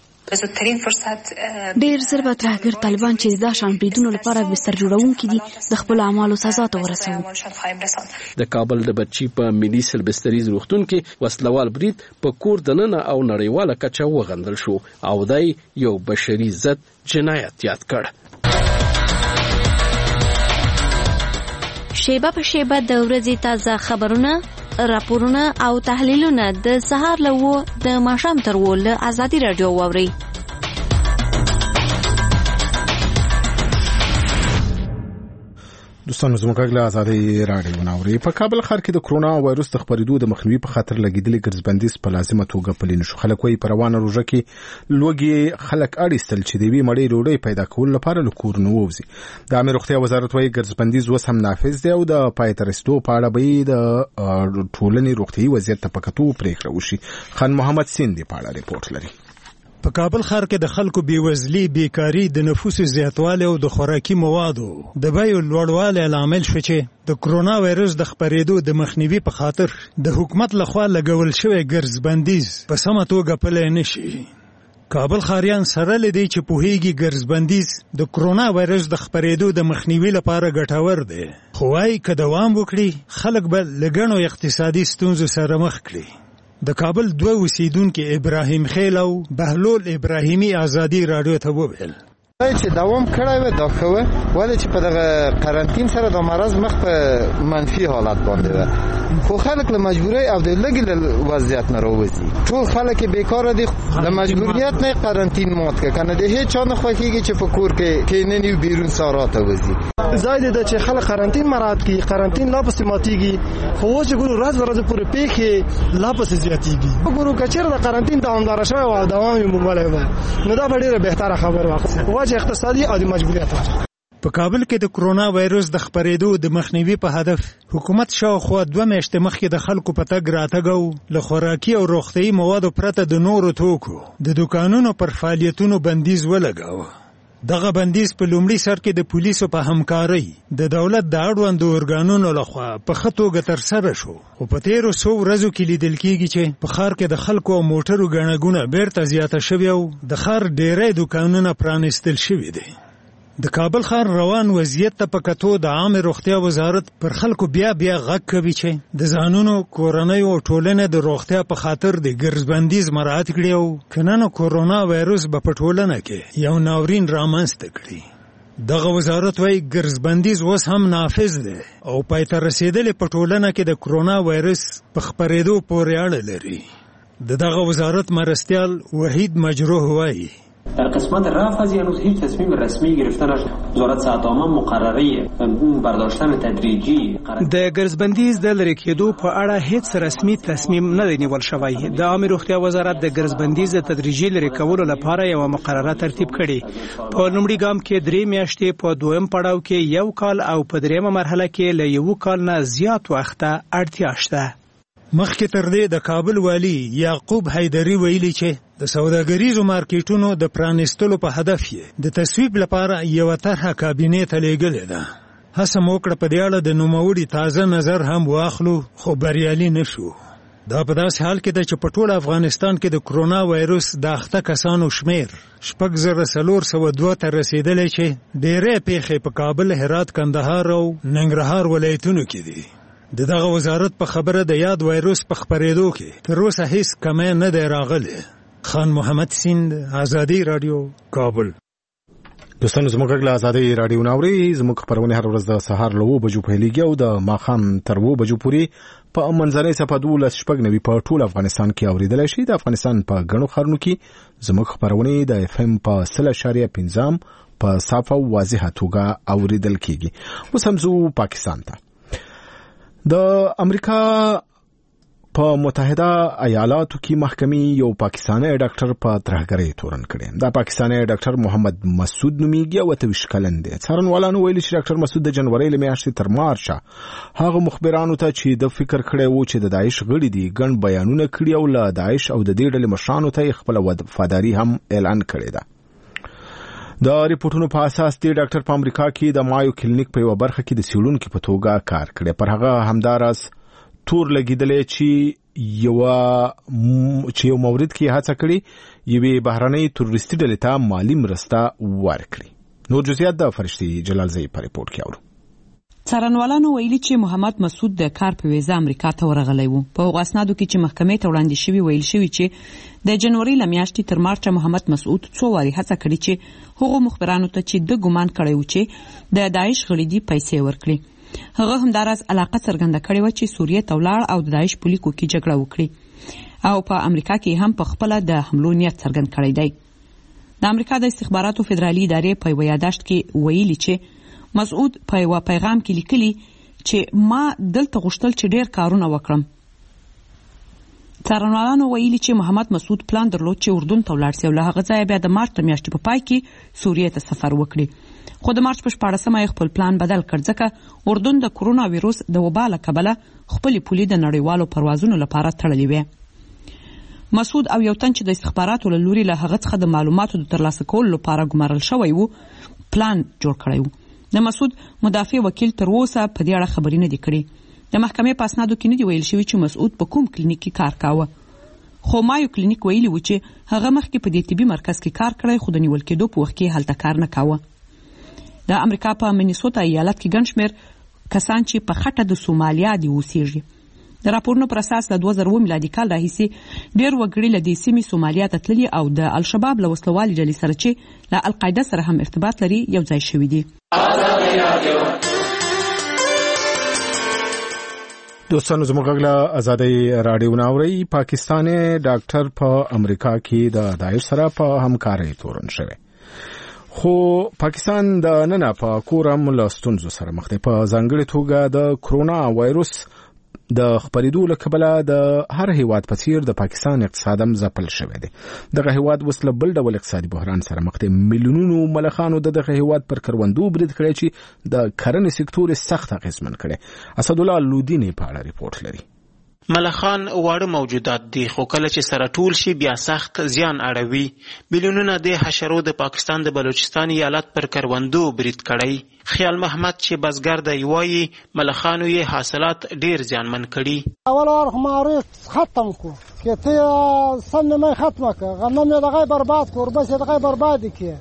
ډېر زر به ترهګر طالبان چې دا شان بریدونو لپاره بستر جوړونکي دي د خپلو اعمالو سزا ته ورسوي. د کابل د برچي په ملي سلبستریز روغتون کې وسلوال برید په کور دننه او نړیواله کچه وغندل شو او دی یو بشري ضد جنایت یاد کړ. شیبه په شیبه د ورځې تازه خبرونه، راپورونه او تحلیلونه د سهار له وو د ماښام تر وو له ازادي راډیو واورئ. دوستانو زموږ غږ له ازادي راډیو ناوري. په کابل ښار کې د کرونا وایروس د خپرېدو د مخنیوي په خاطر لګېدلې ګرځبندیز په لازمه توګه پلي نه شو. خلک وایي په روانه روژه کې لوږې خلک اړ ایستل چې د یوې مړۍ ډوډۍ پیدا کولو لپاره له کورونو ووځي. د عامه روغتیا وزارت وایي ګرځبندیز اوس هم نافذ دی او د پای ته رسېدو په اړه به د ټولنې روغتیایي وضعیت ته په کتو پرېکړه وشي. خان محمد سیند په اړه ریپورټ لري. په کابل ښار کې د خلکو بیوزلي، بیکاري، د نفوس زیاتوالی او د خوراکي موادو د بیو لوړوالی لامل شو چې د کرونا وایرس د خپرېدو د مخنیوي په خاطر د حکومت لخوا لګول شوی ګرځبندیز په سمه توګه پلی نشي. کابل ښاریان سره لدی چې پوهیږي ګرځبندیز د کرونا وایرس د خپرېدو د مخنیوي لپاره ګټور دی، خو وايي که دوام وکړي خلک به له ګڼو اقتصادي ستونزو سره مخ کړي. د کابل دوه اوسیدونکي ابراهیم خیل او بهلول ابراهیمي ازادي راډیو ته وویل چې دوام کړی و دا ښه و، ولې چې په دغه قرنطین سره د مرض مخ په منفي حالت باندې و، خو خلک له مجبورۍ او د لږې له وضعیت نه راوځي. ټول خلک بیکاره دي، د مجبوریت نه قرنطین مات که کنه د هیچ چا نه خوښېږي چې په کور کې کینني و بیرون سارا ته وځي. ځای دی چې خلک قرنطین مراعات کړي، قرنطین لا پسې ماتېږي، خو اوس چې ګورو ورځ ورځ پورې پیښې لا پسې زیاتېږي. وګورو که چېرې د قرنطین دوامداره شوی و او دوام یې موملی و نو دا به ډېره بهتره خبره وه. اقتصادي او د مجبوریت په کابل کې د کرونا وایرس د خپرېدو د مخنیوي په هدف حکومت شاوخوا دوه میاشتې مخکې د خلکو په تګ راتګ او له خوراکي او روغتیایي موادو پرته د نورو توکو د دوکانونو پر فعالیتونو بندیز ولګاوه. دغه بندیز په لومړي سر کې د پولیسو په همکارۍ د دولت د اړوندو ارګانونو لخوا په ښه توګه ترسره شو، خو په تېرو څو ورځو کې لیدل کېږي چې په ښار کې د خلکو او موټرو ګڼه ګوڼه بیرته زیاته شوې او د ښار ډېری دوکانونه پرانیستل شوي دي. د کابل ښار روان وضعیت ته په کتو د عامه روغتیا وزارت پر خلکو بیا بیا غږ کوي چې د ځانونو کورنۍ او ټولنې د روغتیا په خاطر د ګرځبندیز مراعات کړي او کنه کورونا وایروس په ټولنه کې یو ناورین رامنځته کړي. دغه وزارت وايي ګرځبندیز اوس هم نافذ دی او پای ته رسیدلې په ټولنه کې د کرونا وایرس په خپرېدو پورې اړه لري. د دغه وزارت مرستیال وحید مجروح وايي در قسمت رفع از هنوز هیچ تصمیم رسمی گرفته نشده. وزارت صحت عامه مقرره برداشتن تدریجی د ګرځبندیز د لرې کېدو په اړه هیڅ رسمي تصمیم نه دی نیول شوی. د عامه روغتیا وزارت د ګرځبندیز د تدریجي لرې کولو لپاره یو مقرره ترتیب کړي. په لومړي ګام کې درې میاشتې، په دویم پړاو کې یو کال او په دریمه مرحله کې له یو کال نه زیات وخته اړتیا شته. مخکې تر دې د کابل والی یعقوب حیدری ویلي چې د سوداګریزو مارکیټونو د پرانیستلو په هدف یې د تصویب لپاره یو طرحه کابینې ته لیږلې ده. هڅه مو وکړه په دې اړه د نوموړي تازه نظر هم واخلو، خو بریالي نه شو. دا په داسې حال کې ده چې په ټول افغانستان کې د کرونا وایروس د اخته کسانو شمیر شپږ زره څلور سوه دوه ته رسېدلی چې ډېری پیښې په کابل، هرات، کندهار او ننګرهار ولایتونو کې دي. د دغه وزارت په خبره د یاد وایروس په خپرېدو کې تر اوسه هیڅ کمی نه دی راغلی. خان محمد سیند، آزادي رادیو، کابل. دوستانو زموږ غږ له آزادي رادیو ناوري. زموږ خپرونه هر ورځ د سهار له اوو بجو پیلېږي او د ماښام تر اوو بجو پورې په منځنۍ څپه دولس شپږ نوي په ټول افغانستان کې اورېدلی شي. د افغانستان په ګڼو ښارونو کې زموږ خپرونې د اف ام په سل اشاریه پنځم په صافه او واضحه توګه اورېدل کېږي. اوس هم ځو پاکستان ته. د امریکا په متحده ایالاتو کې محکمې یو پاکستانی ډاکټر په ترهګرۍ تورن کړی. دا پاکستانی ډاکټر محمد مسعود نومیږي او اته ویشت کلن دی. څارنوالانو ویلي چې ډاکټر مسعود د جنورۍ له میاشتې تر مارچه هغه مخبرانو ته چې د فکر کړی و چې د داعش غړي دي ګڼ بیانونه کړي او له داعش او د دې ډلې مشرانو ته خپل وفاداري هم اعلان کړی ده. د ریپورتونو په اساس دی ډاکټر په امریکا کې د مایو کلینیک په یو برخه کې د سیلونکو په توګه کار کړی. پر هغه همداراز تور لګیدلې چې یو چې یو مورد کې هڅه کړې یوې بهرنۍ تروریستي ډلې ته مالی مرسته ورکړي. نور جزئیات د فرشتي جلال زئی په ریپورت کې اورو. څارنوالانو ویلي چې محمد مسعود د کار په ویزه امریکا ته ورغلی و. په هغو اسنادو کې چې محکمې ته وړاندې شوي ویل شوي چې د جنورۍ له میاشتې تر مارچه محمد مسعود څو وارې هڅه کړې چې هغو مخبرانو ته چې د ګمان کړی و چې د داعش غړي دي پیسې ورکړي. هغه همداراز علاقه څرګنده کړې وه چې سوریې ته ولاړ او د داعش په لیکو کې جګړه وکړي او په امریکا کې هم په خپله د حملو نیت څرګند کړی دی. د امریکا د استخباراتو فدرالي ادارې په یوه یاداشت کې ویلي چې مسعود په یو پیغام کې لیکلي چې ما دلته غوښتل چې ډېر کارونه وکړم. څارنوالانو ویلي چې محمد مسعود پلان درلود چې اردن ته ولاړ سي او له هغه ځایه بیا د مارچ د میاشتې په پای کې سوریې ته سفر وکړي. خو د مارچ په شپاړسمه یې خپل پلان بدل کړ ځکه اردن د کرونا ویروس د وبا له کبله خپلې پولې د نړیوالو پروازونو لپاره تړلې وې. مسعود او یو تن چې د استخباراتو له لوري له هغه څخه د معلوماتو د ترلاسه کولو لپاره ګمارل شوی و پلان جوړ کړی و. د مسعود مدافع وکیل تر اوسه په دې اړه خبرې نه دي کړې. د محکمې په اسنادو کې نه دي ویل شوي چې مسعود په کوم کلینیک کې کار کاوه. خو مایو کلینیک ویلي و چې هغه مخکې په دې طبي مرکز کې کار کړی خو د نیول کېدو په وخت کې هلته کار نه کاوه. د امریکا په منیسوتا ایالت کې ګڼ شمېر کسان چې په خټه د سومالیا دي اوسېږي. د راپورونو پر اساس له دوه زره اووه میلادي کال راهیسې ډېر وګړي له دې سیمې سومالیا ته تللي او د الشباب له وسلوالې ډلې سره چې له القاعده سره هم ارتباط لري یو ځای شوي دي. دوستانو زموږ غږ له آزادي رادیو ناوري. پاکستاني ډاکټر په امریکا کې د داعش سره په همکارۍ تورن شوی خو پاکستان د نن په کور هم له ستونزو سره مخ دی. په ځانګړې توګه د کرونا وایروس د خپرېدو له کبله د هر هیواد په څیر د پاکستان اقتصاد هم ځپل شوی دی. دغه هیواد اوس له بل ډول اقتصادي بحران سره مخ دی. میلیونونو ملخانو د دغه هیواد پر کروندو برید کړی چې د کرنې سکتور سخت اغېزمن کړی. اسدالله لودینې په اړه ریپورت لري. ملخان واړه موجودات دي خو کله چې سره ټول شي بیا سخت زیان اړوي. میلیونونه د حشرو د پاکستان د بلوچستان ایالت پر کروندو برید کړی. خیال محمد چې بزګر دی وایي ملخانو یې حاصلات ډیر زیانمن کړي. اول اور خماري ختم کو کته سن مې ختمه ک غنم یې دغه برباد کور بس دغه برباد کی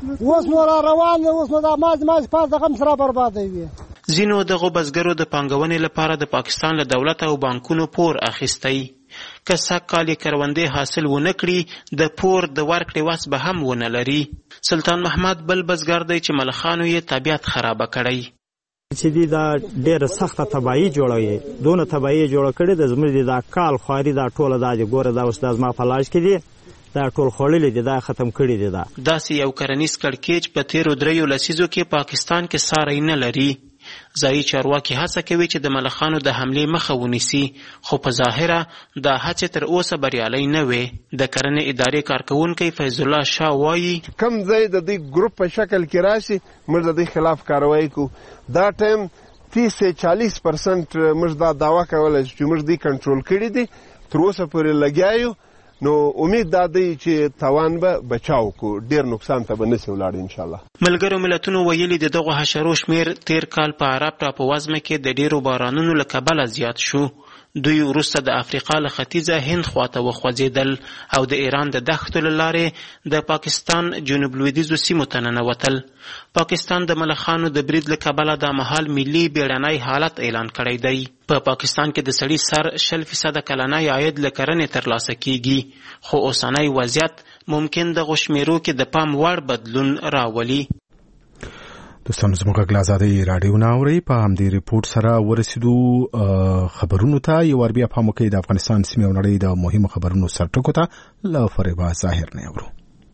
اوس نو را روان دی، اوس نو دا ماز ماز پاس دغه هم سره بربادوي. ځینو دغو بزګرو د پانګونې لپاره د پاکستان له دولت او بانکونو پور اخیستی. که سږ کال یې کروندې حاصل ونه کړي د پور د ورکړې وس به هم ونه لري. سلطان محمد بل بزګر دی چې ملخانو یې طبیعت خرابه کړی. چې دی دا ډېره سخته تباهي جوړوي، دونه تباهي جوړه کړې ده زموږ د دا کال خواري دا ټوله دا د ګوره دا اوس دا زما په لاس کې دي، دا ټول خوړلې دي، دا ختم کړي دي. دا داسې یو کرنیز کړکېچ په تیرو دریو لسیزو کې پاکستان کې ساری نه لري. ځایي چارواکي هڅه کوي چې د ملخانو د حملې مخه ونیسي، خو په ظاهره دا هڅې تر اوسه بریالۍ نه وې. د کرنې ادارې کارکوونکی فیض الله شاه وایي کم ځای د دې ګروپ په شکل کې راشي موږ د دې خلاف کاروایی کوو. دا ټایم تیس سے چالیس پرسنٹ موږ دا دعوه کولی چې موږ دې کنټرول کړي دي، تر اوسه پورې لګیا یو. نو امید دا دی چې تاوان به بچاو کو، ډیر نقصان ته به نشي ولاړ ان شاء الله. ملګرو ملتونو ویلي د دغه حشرو شمیر تیر کال په عرب ټاپووزمه کې د ډیرو بارانونو له کبله زیات شو. دوی وروسته د افریقا له ختیځه هند خواته وخوځېدل او د ایران د دښتو له لارې د پاکستان جنوب لویدیځو سیمو ته ننوتل. پاکستان د ملخانو د برید له کبله دا مهال ملي بیړنی حالت اعلان کړی دی. په پا پاکستان کې د سړي سر شل فیصده کلنی عاید له کرنې ترلاسه کیږي، خو اوسنی وضعیت ممکن دغو شمیرو کې د پام وړ بدلون راولي. دوستانو زموږ غږ له ازادۍ راډیو نه اورئ. په همدې ریپورټ سره ورسېدو خبرونو ته. یو وار بیا پام وکړئ د افغانستان سیمې او نړۍ د مهمو خبرونو سرټکو ته له فریبا ظاهر نه اورو.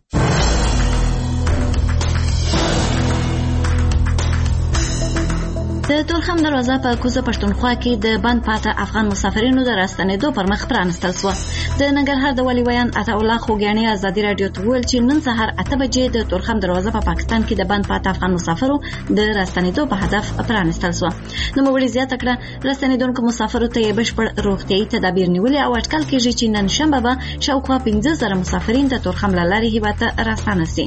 د تورخم دروازه په کوزه پښتونخوا کې د بند پاته افغان مسافرینو د راستنېدو پر مخ پرانستل شوه. د ننګرهار د والي ویان عطاالله خوږیاڼي ازادي راډیو ته وویل چې نن سهار اته بجې د تورخم دروازه په پاکستان کې د بند پاته افغان مسافرو د راستنېدو په هدف پرانستل شوه. نوموړي زیاته کړه راستنېدونکو مسافرو ته یې بشپړ روغتیایي تدابیر نیولي او اټکل کېږي چې نن شنبه به شاوخوا پنځه زره مسافرین د تورخم له لارې هیواد ته راستانه سي.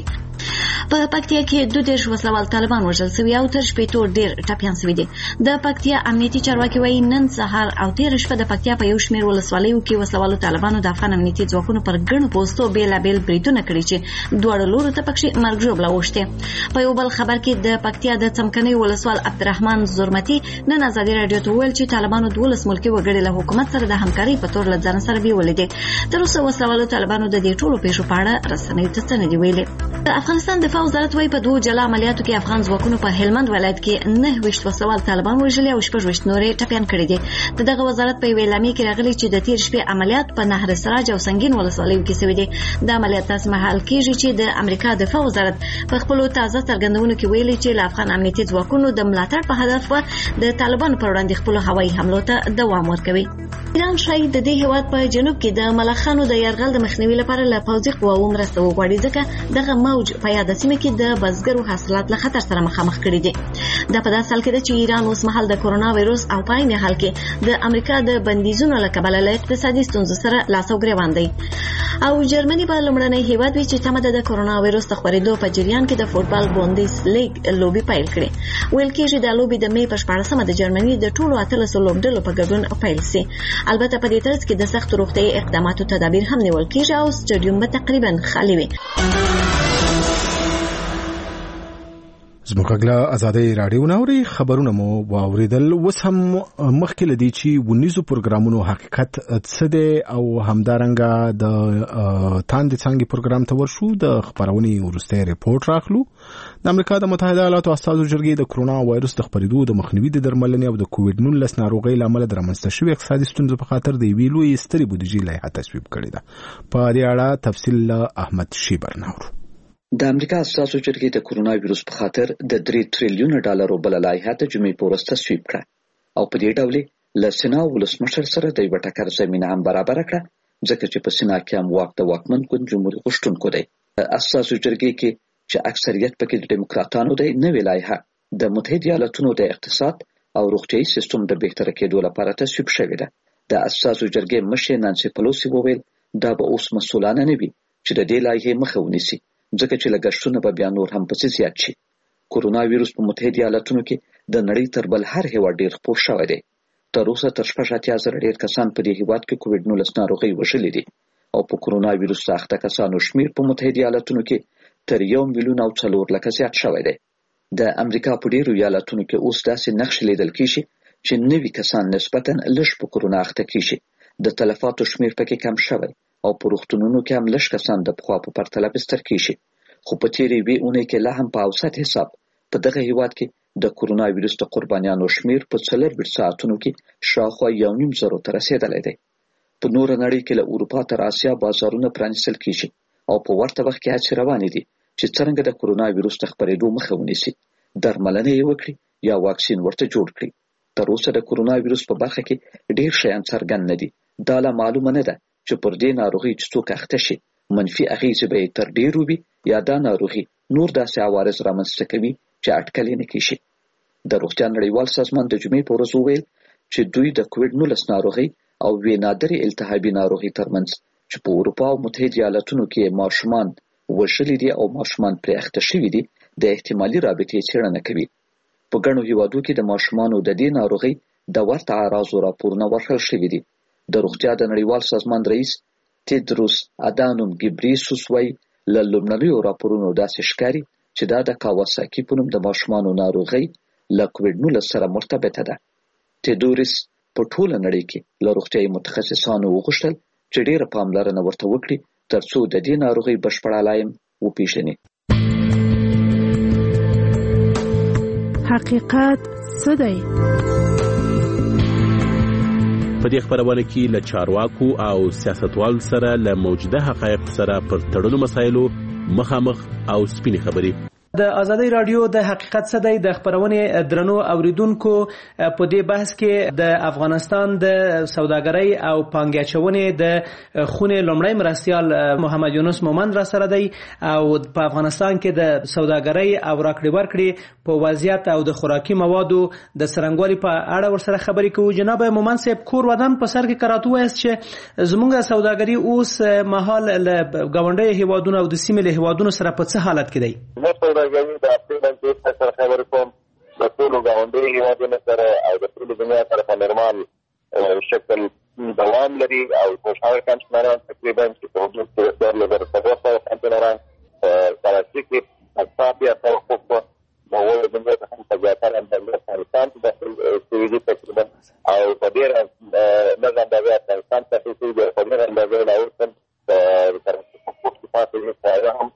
په پکتیا کې دوه دیرش وسلوال طالبان وژل شوي او تر شپېتو ډېر ټپیان شوي دي. د پکتیا امنیتي چارواکي وایي نن سهار او تېره شپه د پکتیا په یو شمېر ولسوالیو کې وسلوالو طالبانو د افغان امنیتي ځواکونو پر ګڼو پوستو بېلابېل بریدونه کړي چې دواړو لورو ته پکښې مرګ ژوبله اوښتې. په یو بل خبر کې د پکتیا د څمکنۍ ولسوال عبدالرحمن زرمتي نن ازادي راډیو ته وویل چې طالبانو دولس ملکي وګړي له حکومت سره د همکارۍ په تور له ځان سره بیولې دي. تر اوسه وسلوالو طالبانو د دې ټولو پیښو په اړه رسنیو ته څه نه دي ویلي. د افغانستان دفاع وزارت وایي په دوو جلا عملیاتو کې افغان ځواکونو په هلمند ولایت کې نهه ویشت وسلوال طالبان وژلي او شپږ ویشت نورې ټپیان کړي دي. د دغه وزارت په یوې اعلامیې کې راغلي چې د تېر شپې عملیات په نهر سراج او سنگین ولسوالیو کې شوي دي. د عملیات داسې مهال کېږي چې د امریکا دفاع وزارت په خپلو تازه څرګندونو کې ویلي چې له افغان امنیتي ځواکونو د ملاتړ په هدف د طالبانو پر وړاندې خپلو هوایي حملو ته دوام ورکوي. ایران ښایي د دې هېواد په جنوب کې د ملخانو د یرغل د مخنیوي لپاره له پوځي قواوو مرسته وغواړي، ځکه دغه موج په یاده سیمه کې د بزګرو حاصلات له خطر سره مخامخ کړي دي. دا په داسې حال کې ده چې ایران اوس مهال د کورونا وایروس او په عین حال کې د امریکا د بندیزونو له کبله له اقتصادي ستونزو سره لاس او ګریوان دی. او جرمني به لومړنی هېواد وي چې تمه ده د کورونا وایروس د خپرېدو په جریان کې د فوټبال بوندس لیګ لوبې پیل کړي. ویل کېږي دا لوبې د مې په شپاړسمه د جرمني د ټولو اتلسو لوبډلو په ګډون پیل سي. البته په دې ترڅ کې د سختو روغتیایي اقداماتو تدابیر هم نیول کېږي او سټیډیوم به تقریبا خالي وي. زموږ غږ له ازادۍ راډیو نه اورئ. خبرونه مو واورېدل. اوس هم مخکې له دې چې ونیزو پروګرامونو حقیقت څه دی او همدارنګه د تاندې څانګې پروګرام ته ورشو د خپرونې وروستی ریپورټ راخلو. د امریکا د متحده ایالاتو استازو جرګې د کرونا وایروس د خپرېدو د مخنیوي د درملنې او د کووډ نولس ناروغۍ له امله د رامنځته شوې اقتصادي ستونزو په خاطر د یوې لویې سترې بودیجې لایحه تصویب کړې ده. په دې اړه تفصیل له احمد شیبر نه اورو. د امریکا استازو جرګې د کرونا وایروس په خاطر د درې تریلیون ډالرو بل لایحه د جمعې په ورځ تصویب کړه او په دې ډول له سنا ولسمشر سره د یو ټکر زمینه هم برابر کړه، ځکه چې په سنا کې هم واک د واکمن ګوند جمهوریت غوښتونکو دی. استازو جرګې کې چې اکثریت پکې د ډیموکراتانو دی، نوې لایحه د متحده ایالاتونو د اقتصاد او روغتیایي سیستم د بهتر کېدو لپاره تصویب شوې ده. د استازو جرګې مشر نانسي پلوسی وویل دا به اوس مسؤلانه نه وي چې د دې لایحې مخه ونیسي، ځکه چې لګښتونه به بیا نور هم پسې زیات شي. کورونا وایروس په متحده ایالاتونو کې د نړۍ تر بل هر هېواد ډېر خپور شوی دی. تر اوسه تر شپږ اتیا زره ډېر کسان په دې هېواد کې کووډ نولس ناروغۍ وژلي دي او په کورونا وایروس اخته کسانو شمیر په متحده ایالاتونو کې تر یو میلیون او څلور لکه زیات شوی دی. د امریکا په ډیرو ایالتونو کې اوس داسې نقش لیدل کیږي چې نوي کسان نسبتاً لږ په کرونا اخته کیږي. د تلفاتو شمیر پکې کم شوی او په روغتونونو کې هم لږ کسان د پخوا په پرتله بستر کیږي. خو په تیرې یوې اونۍ کې لا هم په اوسط حساب په دغه هیواد کې د کرونا ویروس د قربانیانو شمیر په څلور ساعتونو کې شاوخوا یو نیم زرو ته رسیدلی دی. په نوره نړۍ کې له اروپا تر اسیا بازارونه پرانیستل کیږي او په ورته وخت کې هڅې روانې دي چې څرنګه د کرونا ویروس د خپرېدو مخه ونیسي، درملنه یې وکړي یا واکسین ورته جوړ کړي. تر اوسه د کرونا ویروس په برخه کې ډیر شیان څرګند نه دي. دا لا معلومه نه ده چې پر دې ناروغي چې څوک اخته شي منفي اغیزې به یې تر ډیرو وي یا دا ناروغي نور داسې عوارض رامنځته کوي چې اټکل یې نه کیږي. د روغتیا نړیوال سازمان د جمعې په ورځ وویل چې دوی د کووډ نولس ناروغي او وې نادرې التهابي ناروغي ترمنځ چې په اروپا او متحده ایالتونو کې ماشومان وژلي دي او ماشومان پرې اخته شوي دي د احتمالي رابطې څېړنه کوي. په ګڼو هیوادو کې د ماشومانو د دې ناروغۍ د ورته اعراضو راپورونه ورکړل شوي دي. د روغتیا د نړیوال سازمان رئیس تیدروس ادانوم ګبریسوس وایي له لومړنیو راپورونو داسې ښکاري چې دا د کاواساکي په نوم د ماشومانو ناروغۍ له کووډ نولس سره مرتبطه ده. تیدروس په ټوله نړۍ کې له روغتیايي متخصصانو وغوښتل چې ډېره پاملرنه ورته وکړي ترڅو د دې ناروغۍ بشپړ علایم وپېژني. حقیقت څه دی؟ په دې خبرونه کې له چارواکو او سیاستوالو سره له موجوده حقایق سره پر تړلو مسایلو مخامخ او سپینې خبرې. د ازادي رادیو د حقیقت څه دی د خبرونه درنو اوریدونکو په دې بحث کې د افغانستان د سوداګرۍ او پانګاچونې د خونې لومړی مرستیال محمد یونس مومند را سره دی او په افغانستان کې د سوداګرۍ او راکړې ورکړې په وضعیت او د خوراکي موادو د څرنګوالي په اړه ورسره خبرې کوو. جناب مومند صاحب کور ودان په سر کې کراته وایست چې زموږ سوداګري اوس مهال له ګاونډي هیوادونو او د سیمې له هیوادونو سره په څه حالت کې دی؟ سوداګري د خپل باندې سره خبرې کوم د ټول غونډې هیوادونو سره او د ټول دنیا سره په نورمال شکل دوام لري او خوشحال کانټنران تقریبا چې په حدود کې د لږ څه کانټنران کراچي کې اصحابي توقف نو ول د دې څخه په ځاتره د افغانستان د سویدي تقریبا او په ډیر لږ اندازه افغانستان ته چې د په ډیر اندازه لا اوسم د کراچي په کوڅه پاتې نه هم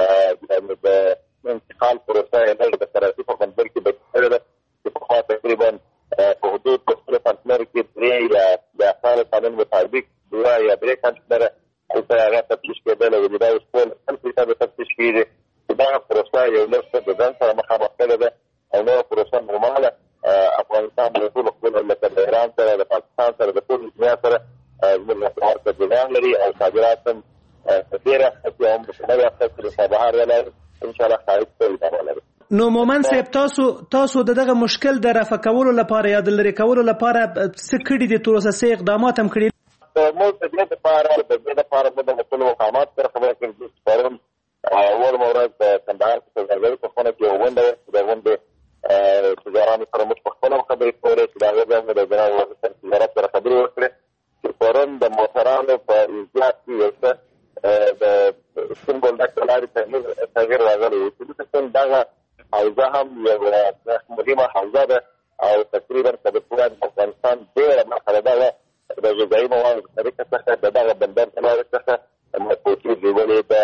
د انتقال پروسه یې د کراچي په بندر کې بچره ده چې په خاطر تقریبا په حدود د خپل پارتنر کې درې یا د اصل قانون مطابق دوه یا درې کانټنر او په هغه تفتیش کېدل او د دې خپل خپل څه تفتیش کېږي دا پروسه یو لږ د ځان سره مخامخ کړل ده او نو پروسه نورماله افغانستان د ټول خپل لکه د ایران سره د پاکستان سره د ټول دنیا سره زموږ ورته ځان لري او صادرات هم ډېره ښه هم په نوې افغانستان کې په بهر ولاړ ان شاء الله خارج ته ودرېږي. نو مومند صاحب تاسو تاسو دغه مشکل د رفع کولو لپاره یا د لرې کولو لپاره څه کړي دي تر اوسه څه اقدامات هم کړي؟ موږ د دې لپاره د دې لپاره د خپل مقامات سره خبرې کوو چې پرون اول مورز د کندهار په ځای په خونه کې ونده د ونده تجارانو سره موږ په خپل خبرې کولې چې دا غوښتنه د جنرال وزیر تجارت سره خبرې وکړې چې پرون د موټرانو په ایجاد کې یو څه د سیمبول د کلاري تغیر راغلی چې څنګه دا حوزه هم یو مهمه حوزه ده او تقریبا په ټول افغانستان ډېره مرحله ده د غذایي موادو طریقه څخه دغه بندر کلاري څخه موجود دی ولې د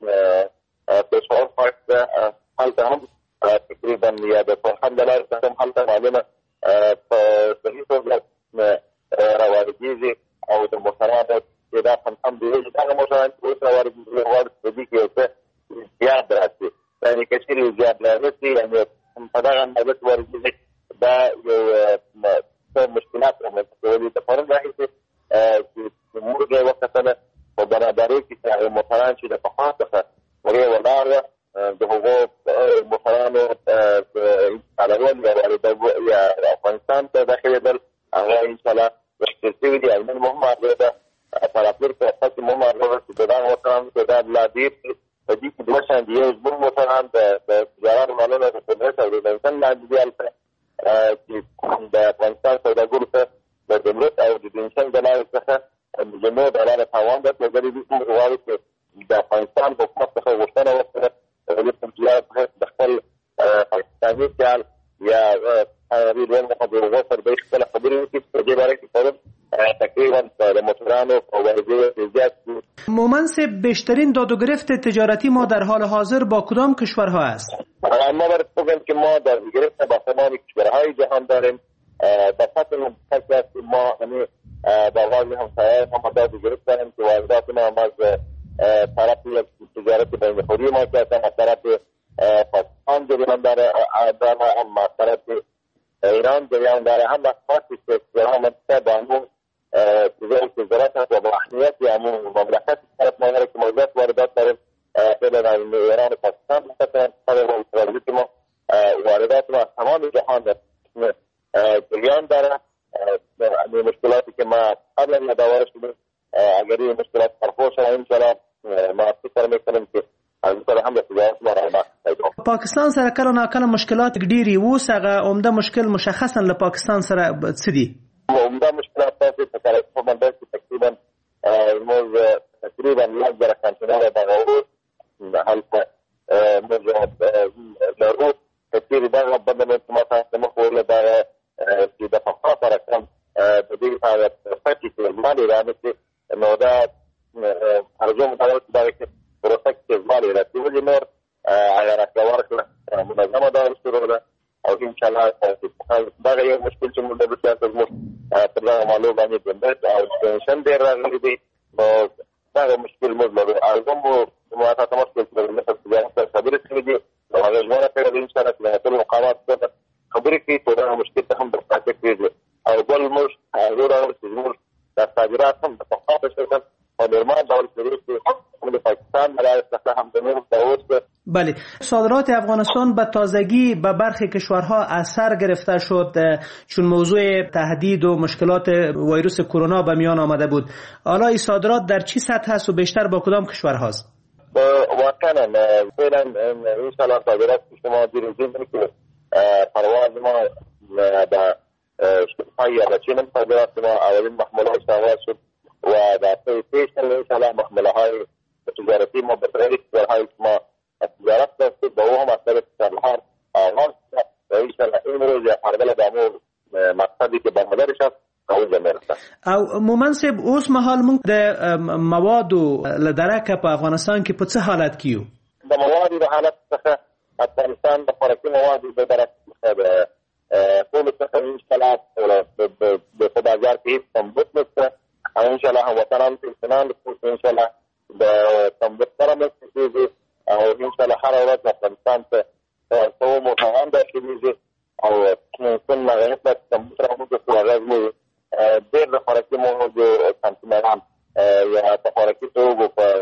پېښور پارک هلته هم تقریبا یا د فرهنګ لارې څخه هم هلته معلومه په صحیح توګه راوارجېږي او د موټرانو دا هم دی چې دا موټران اوس راوارجېږي غواړي چې دې کې یو څه زیات راشي یعنې که چېرې زیات راشي یعنې په دغه اندازه چې وارجېږي دا یو څه مشکلات رامنځته کوي. د پرون راهیسې چې موږ یې وکتله په برابرۍ کې چې هغه موټران چې د پخوا څخه هغې ولاړ وه د هغو موټرانو انتقالول یا افغانستان ته داخلېدل هغه انشاءالله وشکل شوي دي او نن مهم عرضه ده په راتلونکي هفته کې مهم عرضه ده چې د دغه موټرانو تعداد لا ډېر شي. په دې کې دوه شیان دي، یو زموږ موټران د تجارانو مالونه د قدرت او د انسان لاندې دي هلته چې د افغانستان سوداګرو ته د ګمرک او د انسان د لارې څخه مجموع د لارې تاوان ده. لګرې دي کوم غواړي چې د افغانستان حکومت څخه غوښتنه وکړه باره کې پرون تقریبا د موټرانو او واردات زیات مومن صاحب بیشترین داد و گرفت تجارتی ما در حال حاضر با کدام کشورها است؟ ما باید بگم که ما داد و گرفت با تمام کشورهای جهان داریم. در سطح مملکت ما یعنی با بعضی همسایه ما داد و گرفت داریم که واردات ما هم از طرف تجارت بین‌النهری ما که از طرف پاکستان جریان داره، هم از طرف ایران جریان داره، هم از طرف کشورها منطقه بانو وزارت تجارت و با اهمیت یعنی مملکت طرف ما داره که موضوعات واردات داریم بین ایران و پاکستان مثلا ترانزیت ما واردات ما از تمام جهان جریان داره. مشکلاتی که ما قبلا یادآور شدیم اگر این مشکلات برخورد شود انشاءالله ما فکر میکنیم که از طرف هم تجارت ما را پاکستان سره کله ناکله مشکلات ډیری اوس هغه عمده مشکل مشخصا له پاکستان سره څه دي؟ عمده مشکلات تاسو په کار په باندې تقریبا موږ تقریبا لږ کنټینر دغه حالت موږ لرو کثیر دغه باندې ما تاسو مخ ولا دا چې د فقط رقم د دې حالت فکر کې مالي راځي نو دا ارزو مطابق دا کې پروسه کې مالي راځي ولې نور اگر اکوار کړه منظمه دا شروع ده او ان شاء الله دا یو مشکل چې موږ د سیاست مو پر دا معلومات باندې بندت او ټینشن ډیر راغلی دی نو دا مشکل موږ لرو ارزو مو ما تاسو مشکل په مثلا څنګه خبرې کوي دي نو هغه ژوند په دې ان شاء الله ټول مقامات خبرې کوي ته دا مشکل ته هم د پاتې کېږي او بل موږ هغه راوړل موږ د صادرات هم د فقط شرکت او درمان ډول شروع هم د پاکستان برای څخه هم د نور داوود. بله، صادرات افغانستان به تازگی به برخی کشورها اثر گرفته شد چون موضوع تهدید و مشکلات ویروس کرونا به میان آمده بود. حالا این صادرات در چه سطح است و بیشتر با کدام کشورهاست؟ واقعا فعلا ان شاء الله صادرات شما دیروزین که پرواز ما به شرقای و چین صادرات ما اولین محموله آغاز شد و در پیش ان شاء الله محموله های تجارتی ما به غیر کشورهای ما تجارت داشت با او هم از طرف سرحال آغاز و ان شاء الله این روز فرقل دامو مقصدی که برمدارش است اونجا میرسه. او مومن صاحب اوس مهال موږ د موادو لدرکه په افغانستان کې په څه حالت کیو؟ د موادو د حالت څخه افغانستان د خوراکي موادو د درک د ټول څخه ان شاء الله د بازار کې سمبوت نشته ان شاء الله وطنان په سنان ان شاء الله د سمبوت سره مستفیږي او ان شاء الله هر ورځ افغانستان ته څو موټران داخليږي او څنګه غیرت د سمبوت را موږ څو راځي ډېر د خوراکي موادو کانټینران یا د خوراکي توکو په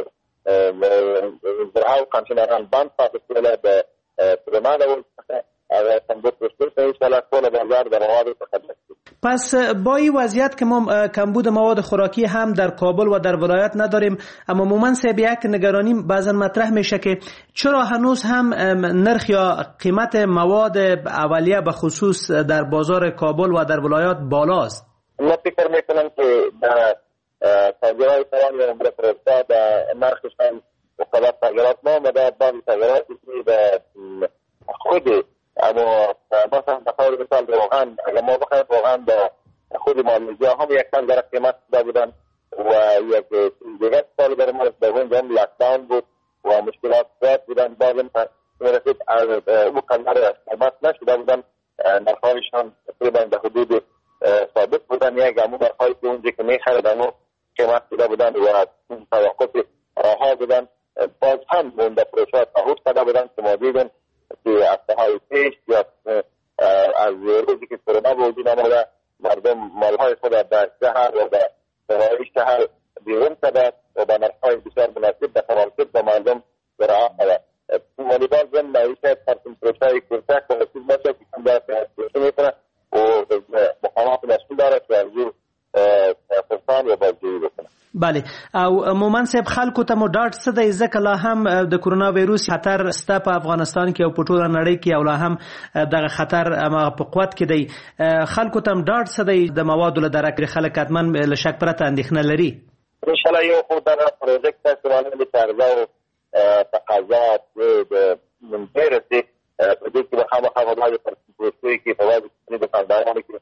زراعي کانټینران باندې پاتې کېدل د پرمانه څخه او سمبوت پرسته ان شاء الله ټول بازار د موادو څخه. پس با این وضعیت که ما کمبود مواد خوراکی هم در کابل و در ولایت نداریم، اما مومن صاحب یک نگرانی بعضا مطرح میشه که چرا هنوز هم نرخ یا قیمت مواد اولیه به خصوص در بازار کابل و در ولایات بالاست؟ من فکر میکنم که در تاجرهای تمام یا عمر پرسته در نرخشان مختلف تغییرات ما آمده بعضی تغییراتی به خود اما مثلا بخور مثال واقعا اگر ما بخوایم واقعا به خود مالزیا هم یک کم در قیمت داده بودن و یک دیگر سال برای ما در اونجا هم لاکداون بود و مشکلات زیاد بودن بعضی میرسید او قدر قیمت نشده بودن نرخ‌هایشان تقریبا به حدود ثابت بودن یک همون نرخ‌هایی که اونجا که میخریدن و قیمت داده بودن و توقف رها بودن باز هم مونده پروژه تعهد کرده بودن که ما دیدن که هفته‌های پیش یا از روزی که کرونا به وجود آمده مردم مالهای خود در شهر و در سرای شهر بیرون کرده و با نرخ‌های بسیار مناسب به فرانسه به مردم ارائه کرده. ولی باز هم معیشت فرسون پروژه کوچک و رسید باشه که کم داره پروژه میکنه و مقامات مسئول داره که از زور فرسان و بازجویی بکنه. بله، او مومن صاحب خلکو ته مو ډاډ څه دی ځکه لا هم د کرونا وایروس خطر سته په افغانستان کې او په ټوله نړۍ کې او لا هم دغه خطر هغه په قوت کې دی. خلکو ته ډاډ څه دی د موادو له درکې خلک حتمن له شک پرته اندېښنه لري؟ ان شاء الله یو خو دغه پروژیکټ تاسو باندې د تغذیه او تقاضا د منځرسي په دې کې به خامخا وایي پر پروژې کې په واجب د کاندارانو کې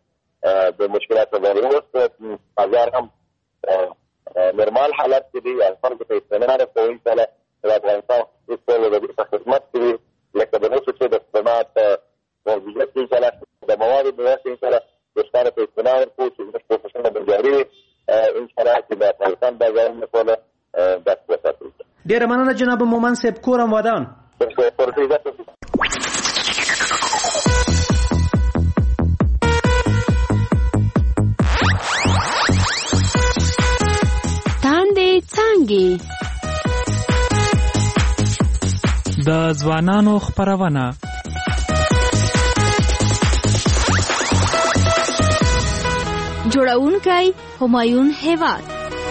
د مشکلاتو لري. اوس بازار هم نورمال حالت کې دی او خلکو ته اطمینان ورکوي انشاءالله د افغانستان ټول د دې په خدمت کې لکه د نوڅو چې د خدمات موجودیت کې انشاءالله د موادو د واسطې انشاءالله دوستانو ته اطمینان ورکوي چې موږ پروفیشنل بنجاري انشاءالله چې د افغانستان بازارونه ټول دست وساتو. ډېره مننه جناب مومن صاحب، کور هم ودان. تاندې څانګې د ځوانانو خپرونه جوړونکی همایون هیواد.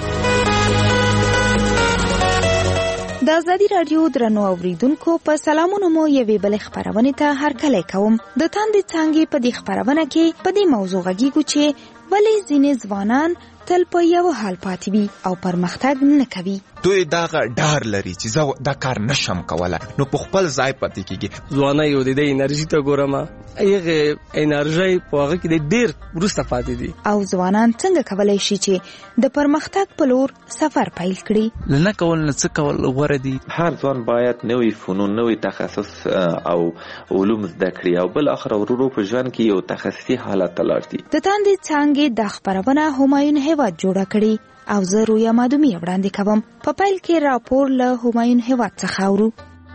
د ازادي راډیو درنو اوریدونکو په سلامونو مو یوې بلې خپرونې ته هرکلی کوم. د تاندې څانګې په دې خپرونه کې په دې موضوع غږیږو چې ولې ځینې ځوانان تل په یو حال پاتې وي او پرمختګ نه کوي. دوی دغه ډار لري چې زه دا کار نشم کوله، نو په خپل ځای پاتې کیږي. ځواني یو د دې انرژي ته ګورم، هغه انرژي په هغه کې ډیر وروسته پاتې دي. او ځوانان څنګه کولای شي چې د پرمختګ په لور سفر پیل کړي؟ لنه کول نه څه کول غوړه دي. هر ځوان باید نوې فنون، نوې تخصص او علوم زده کړي او بل اخر ورو په ژوند کې یو تخصصي حالت ته لاړ شي. د تاندې څانګې د خپرونه همایون هیواد جوړه کړي او زه رویا مادومی وړاندې کوم. په پیل کې راپور له همایون هیواد څخه اورو.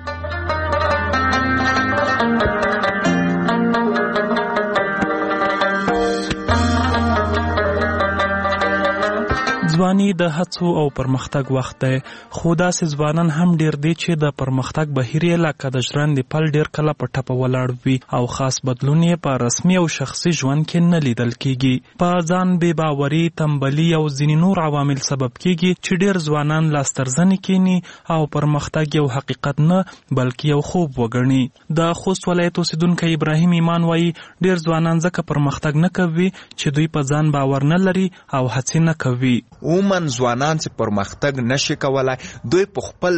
ځواني د هڅو او پرمختګ وخت دی، خو داسې ځوانان هم ډیر دي چې د پرمختګ بهیر یې لکه د ژرندې پل ډیر کله په ټپه ولاړ وي او خاص بدلون یې په رسمي او شخصي ژوند کې نه لیدل کیږي. په ځان بې باوري، تنبلي او ځینې نور عوامل سبب کیږي چې ډیر ځوانان لاسترزنې کینی او پرمختګ یو حقیقت نه بلکې یو خوب وګڼي. د خوست ولایت اوسیدونکی ابراهیم ایمان وایي ډیر ځوانان ځکه پرمختګ نه کوي چې دوی په ځان باور نه لري او هڅې نه کوي. عموما ځوانان چې پرمختګ نشي کولای، دوی په خپل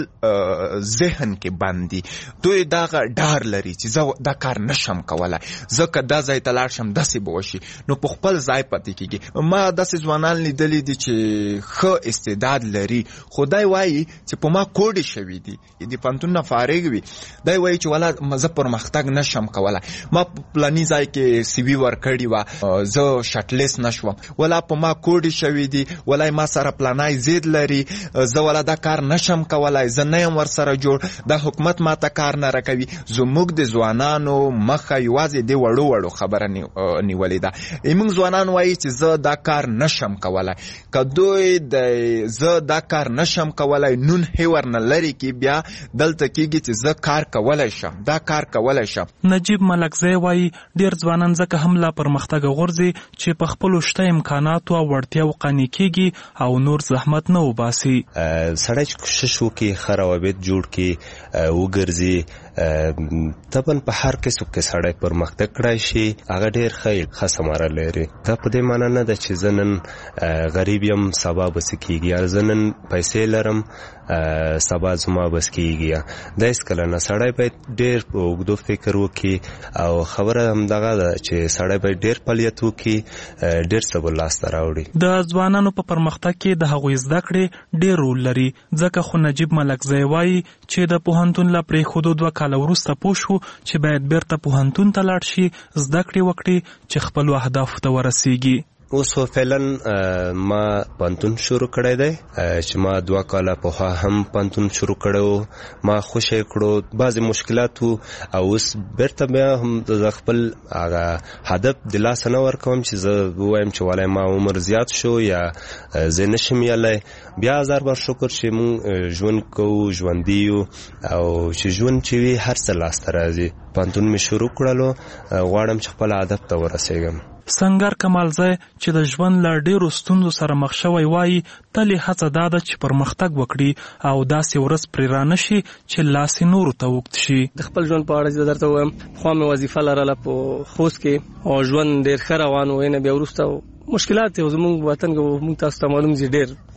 ذهن کې باندې دوی دغه ډار لري چې زه دا کار نشم کولای، ځکه دا ځای ته لاړ شم داسې به وشي، نو په خپل ځای پاتې کیږي. ما داسې ځوانان لیدلي دي چې ښه استعداد لري، خو دی وایي چې په ما کوډې شوي دي، د پوهنتون نه فارغ وي، دی وایي چې والا زه پرمختګ نشم کولای، ما په پلاني ځای کې سی وي ورکړې وه، زه شټلیست نشوم، والا په ما کوډې شوي دي، والا ما سره پلانای زید لري، زه ولا دا کار نشم کولای، زه نه یم ورسره جوړ، دا حکومت ماته کار نه راکوي. زموږ د ځوانانو مخه یوازې د وړو وړو خبره نیولې ده. موږ ځوانان وایي چې زه دا کار نشم کولای، که دوی د زه دا کار نشم کولای نون هیور نه لري کې بیا دلته کېږي چې زه کار کولای شم، دا کار کولای شم. نجیب ملکزی وایي ډیر ځوانان ځکه هم لا پرمختګ غورځي چې په خپلو شته امکاناتو او وړتیاو قانع کېږي او نور زحمت نه وباسي. سړی چې کوشش وکړي، ښه روابط جوړ کړي، وګرځي، طبعا په هر کسب کې سړی پرمختګ کړی شي، هغه ډېر ښه ثمره لري. دا په دې معنی نه ده چې زه نن غریب یم سبا بس کېږي، یا زه نن پیسې لرم سبا زما بس کېږي. دا هېڅکله نه، سړی باید ډېر په اوږدو فکر وکړي او خبره همدغه ده چې سړی باید ډېر فعالیت وکړي، ډېر څه به لاسته راوړي. د ځوانانو په پرمختګ کې د هغوی زده کړې ډېر رول لري، ځکه خو نجیب ملکزی وایي چې د پوهنتون له پرېښودو دوه کاله وروسته پوه شو چې باید بیرته پوهنتون ته لاړ شي، زده کړې وکړي چې خپلو اهدافو ته ورسیږي. اوس فعلا ما پانتون شروع کړی دی چې ما دوه کاله پوهه هم پانتون شروع کړو، ما خوشی کړو، بعضې مشکلات وو او اوس بیرته بیا هم زه خپل هغه هدف د لاسه نه ورکوم چې زه ووایم چې والای ما عمر زیات شو یا زه نشم یلی. بیا هزار بار شکر چې مونږ ژوند کوو، ژوندي یو او چې ژوند چې وي هر څه لاسته راځي. پانتون مې شروع کړلو، غواړم چې خپل هدف ته ورسېږم. سنگر کمالزی چې د ژوند له ډیرو ستونزو سره مخ شوی وایي تل یې هڅه دا ده چې پرمختګ وکړي او داسې ورځ پرې رانشي چې لاس یې نورو ته اوږد شي. د خپل ژوند په اړه چې درته ووایم، پخوا مې وظیفه لرله په خوست کې او ژوند ډېر ښه روان و، نه بیا وروسته مشکلات یې زموږ وطن کې موږ تاسو ته معلوم دي ډېر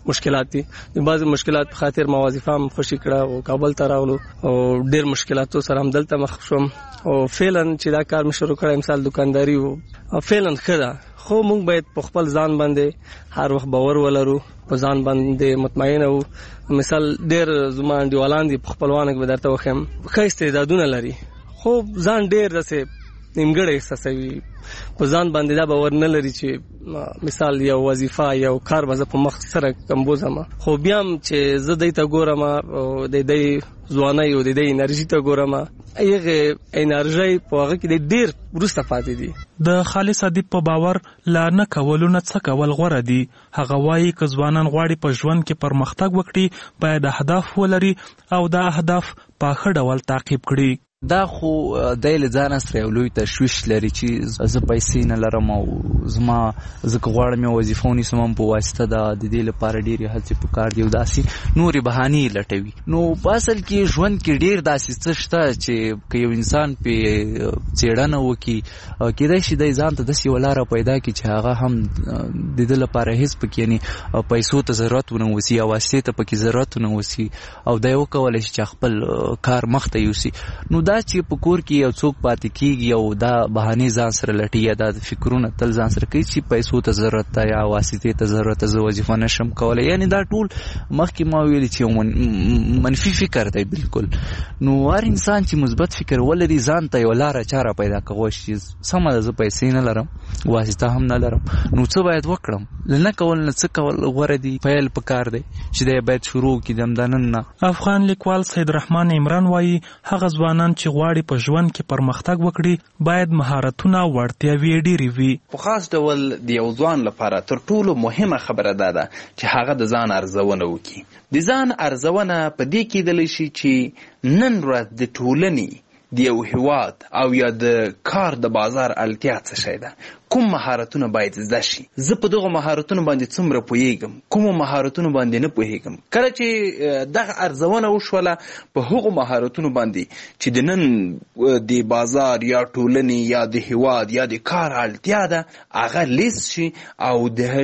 مشکلات دي. د بعض مشکلات په خاطر ما وظیفه هم خوشي کړه او کابل ته راغلو او ډیر مشکلاتو سره هم دلته مخ شوم او فعلا چې دا کار مې شروع کړم مثال دکانداري او فعلا خدا خو موږ باید په خپل ځان باندې هر وخت باور ولرو، په ځان باندې مطمئن او مثال ډیر زما انډیوالان دي په خپلوانو کې درته وخم ښه استعدادونه لري خو ځان ډیر رسې نیمګړی احساسوي، په ځان باندې دا باور نه لري چې مثال یو وظیفه یو کار به زه په مخ سره کمبوزم، خو بیا هم چې زه دی ته ګورم او د دی ځوانۍ او د دی انرژي ته ګورم هغه انرژي په هغه کې ډیر وروسته پاتې دي. د خالص ادیب په باور لا نه کولو نه څه کول غوره دي. هغه وایي که ځوانان غواړي په ژوند کې پرمختګ وکړي باید اهداف ولري او دا اهداف په ښه ډول تعقیب کړي. دا خو د له ځان سره یو لوی تشویش لري چې زه پیسې نه لرم او زما زه غواړم یو وظیفه ونیسم په واسطه د دې لپاره ډېرې هڅې پکار دي او داسې نورې بهانې لټوي. نو په اصل کې ژوند کې ډېر داسې څه شته چې که یو انسان پې څېړنه وکړي کېدای شي دی ځان ته داسې یوه لاره پیدا کړي چې هغه هم د ده لپاره هېڅ پکې یعنې پیسو ته ضرورت ونه اوسي یا واسطې ته پکې ضرورت ونه اوسي او دی وکولی شي چې خپل کار مخته یوسي. نو دا چې په کور کې یو څوک پاتې کېږي او دا بهانې ځان سره لټي یا دا فکرونه تل ځان سره کوي چې پیسو ته ضرورت ده یا واسطې ته ضرورت ده، زه وظیفه نشم کولی، یعنی دا ټول مخکې ما ویلي چې یو منفي فکر دی بالکل. نو هر انسان چې مثبت فکر ولري ځان ته یوه لاره چاره پیدا کولی شي سمه ده زه پیسې نه لرم واسطه هم نه لرم نو څه باید وکړم، له نه کول نه څه کول غوره دي، پیل پکار دی چې دی باید شروع کړي د همدا نن نه. افغان لیکوال سید رحمان عمران وایي هغه ځوانان چې غواړي په ژوند کې پرمختګ وکړي باید مهارتونه او وړتیاوې ډېرې وي. په خاص ډول د یو ځوان لپاره تر ټولو مهمه خبره دا ده چې هغه د ځان ارزونه وکړي. د ځان ارزونه په دې کېدلی شي چې نن ورځ د ټولنې د یو هیواد او یا د کار د بازار اړتیا څه شی ده، کوم مهارتونه باید زده شي، زه په دغو مهارتونو باندې څومره پوهیږم، کومو مهارتونو باندې نه پوهیږم. کله چې دغه ارزونه وشوله په هغو مهارتونو باندې چې د نن د بازار یا ټولنې یا د هیواد یا د کار اړتیا ده هغه لیست شي او د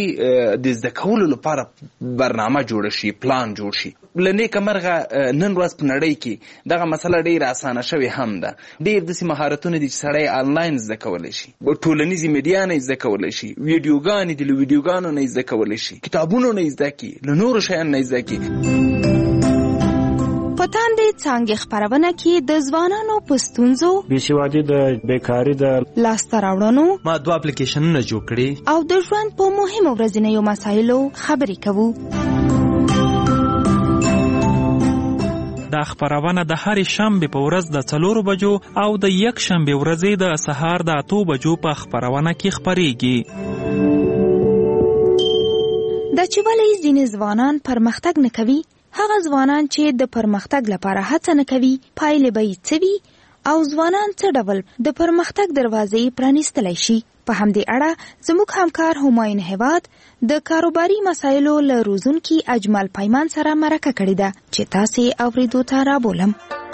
هغې د زده کولو لپاره برنامه جوړه شي، پلان جوړ شي. له نیکه مرغه نن ورځ په نړۍ کې دغه مسله ډېره اسانه شوې هم ده. ډېر داسې مهارتونه دي چې سړی آنلاین زده کولی شي، ټولنیز میډیا نه زده کولی شي، ویډیوګانې دي له ویډیوګانو نه زده کولی شي، کتابونو نه زده کړي، له نورو شیانو نه زده کړي. په تاندې څانګې خپرونه کې د ځوانانو په ستونزو، بېسوادي د بیکاري د لاسته راوړنو، ما دوه اپلیکیشنونه جوړ کړي او د ژوند په مهمو ورځنیو مسایلو خبرې کوو. دا خپرونه د هرې شنبې په ورځ د څلورو بجو او د یک شنبې ورځې د سهار د اتو بجو په خپرونه کې خپریږي. دا چې ولې ځینې ځوانان پرمختګ نه کوي، هغه ځوانان چې د پرمختګ لپاره هڅه نه کوي پایلې به یې څه وي او ځوانان څه ډول د پرمختګ دروازې پرانیستلی شي. په همدې اړه زموږ همکار همایون هیواد د کاروباري مسایلو له روزونکي اجمل پیمان سره مرکه کړې ده چې تاسې اوریدو ته رابولم.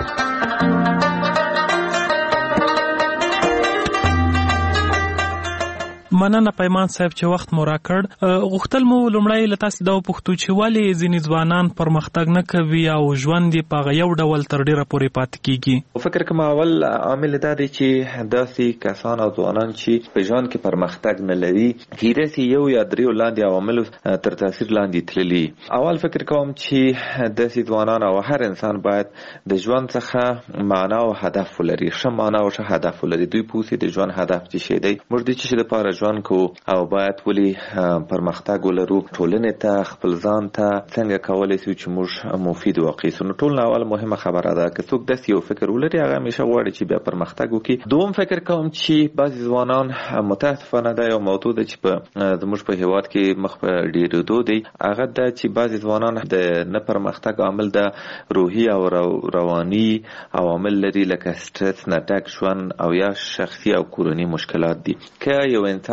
مننه پیمان صاحب چې وخت مو راکړ. غوښتل مو لومړی له تاسو دا وپوښتو چې ولې ځینې ځوانان پرمختګ نه کوي او ژوند یې په هغه یو ډول تر ډېره پورې پاتې کېږي. فکر کوم اول عامل دا دی چې داسې کسان او ځوانان چې په ژوند کې پرمختګ نه لري کیدای شي یو یا دریو لاندې عواملو تر تاثیر لاندې تللي. اول فکر کوم چې داسې ځوانان او هر انسان باید د ژوند څخه معنا او هدف ولري، ښه معنا او ښه هدف ولري. دوی پوهیږي د ژوند هدف څه شی دی، موږ د څه لپاره ژوند کو او باید ولې پرمختګ ولرو، ټولنې ته خپل ځان ته څنګه کولی شو چې موږ مفید واقع سو. نو ټول اول مهمه خبره ده که څوک داسې یو فکر ولري هغه همیشه غواړي چې بیا پرمختګ وکړي. دوم فکر کوم چې بعضې ځوانان متاسفانه دا یو موضوع ده چې په زموږ په هیواد کې مخ په ډېرېدو دی، هغه ده چې بعضې ځوانان د نه پرمختګ عامل د روحي او رواني عوامل لري لکه سټرس، نه ډک ژوند او یا شخصي او کورني مشکلات دي. که یو انسان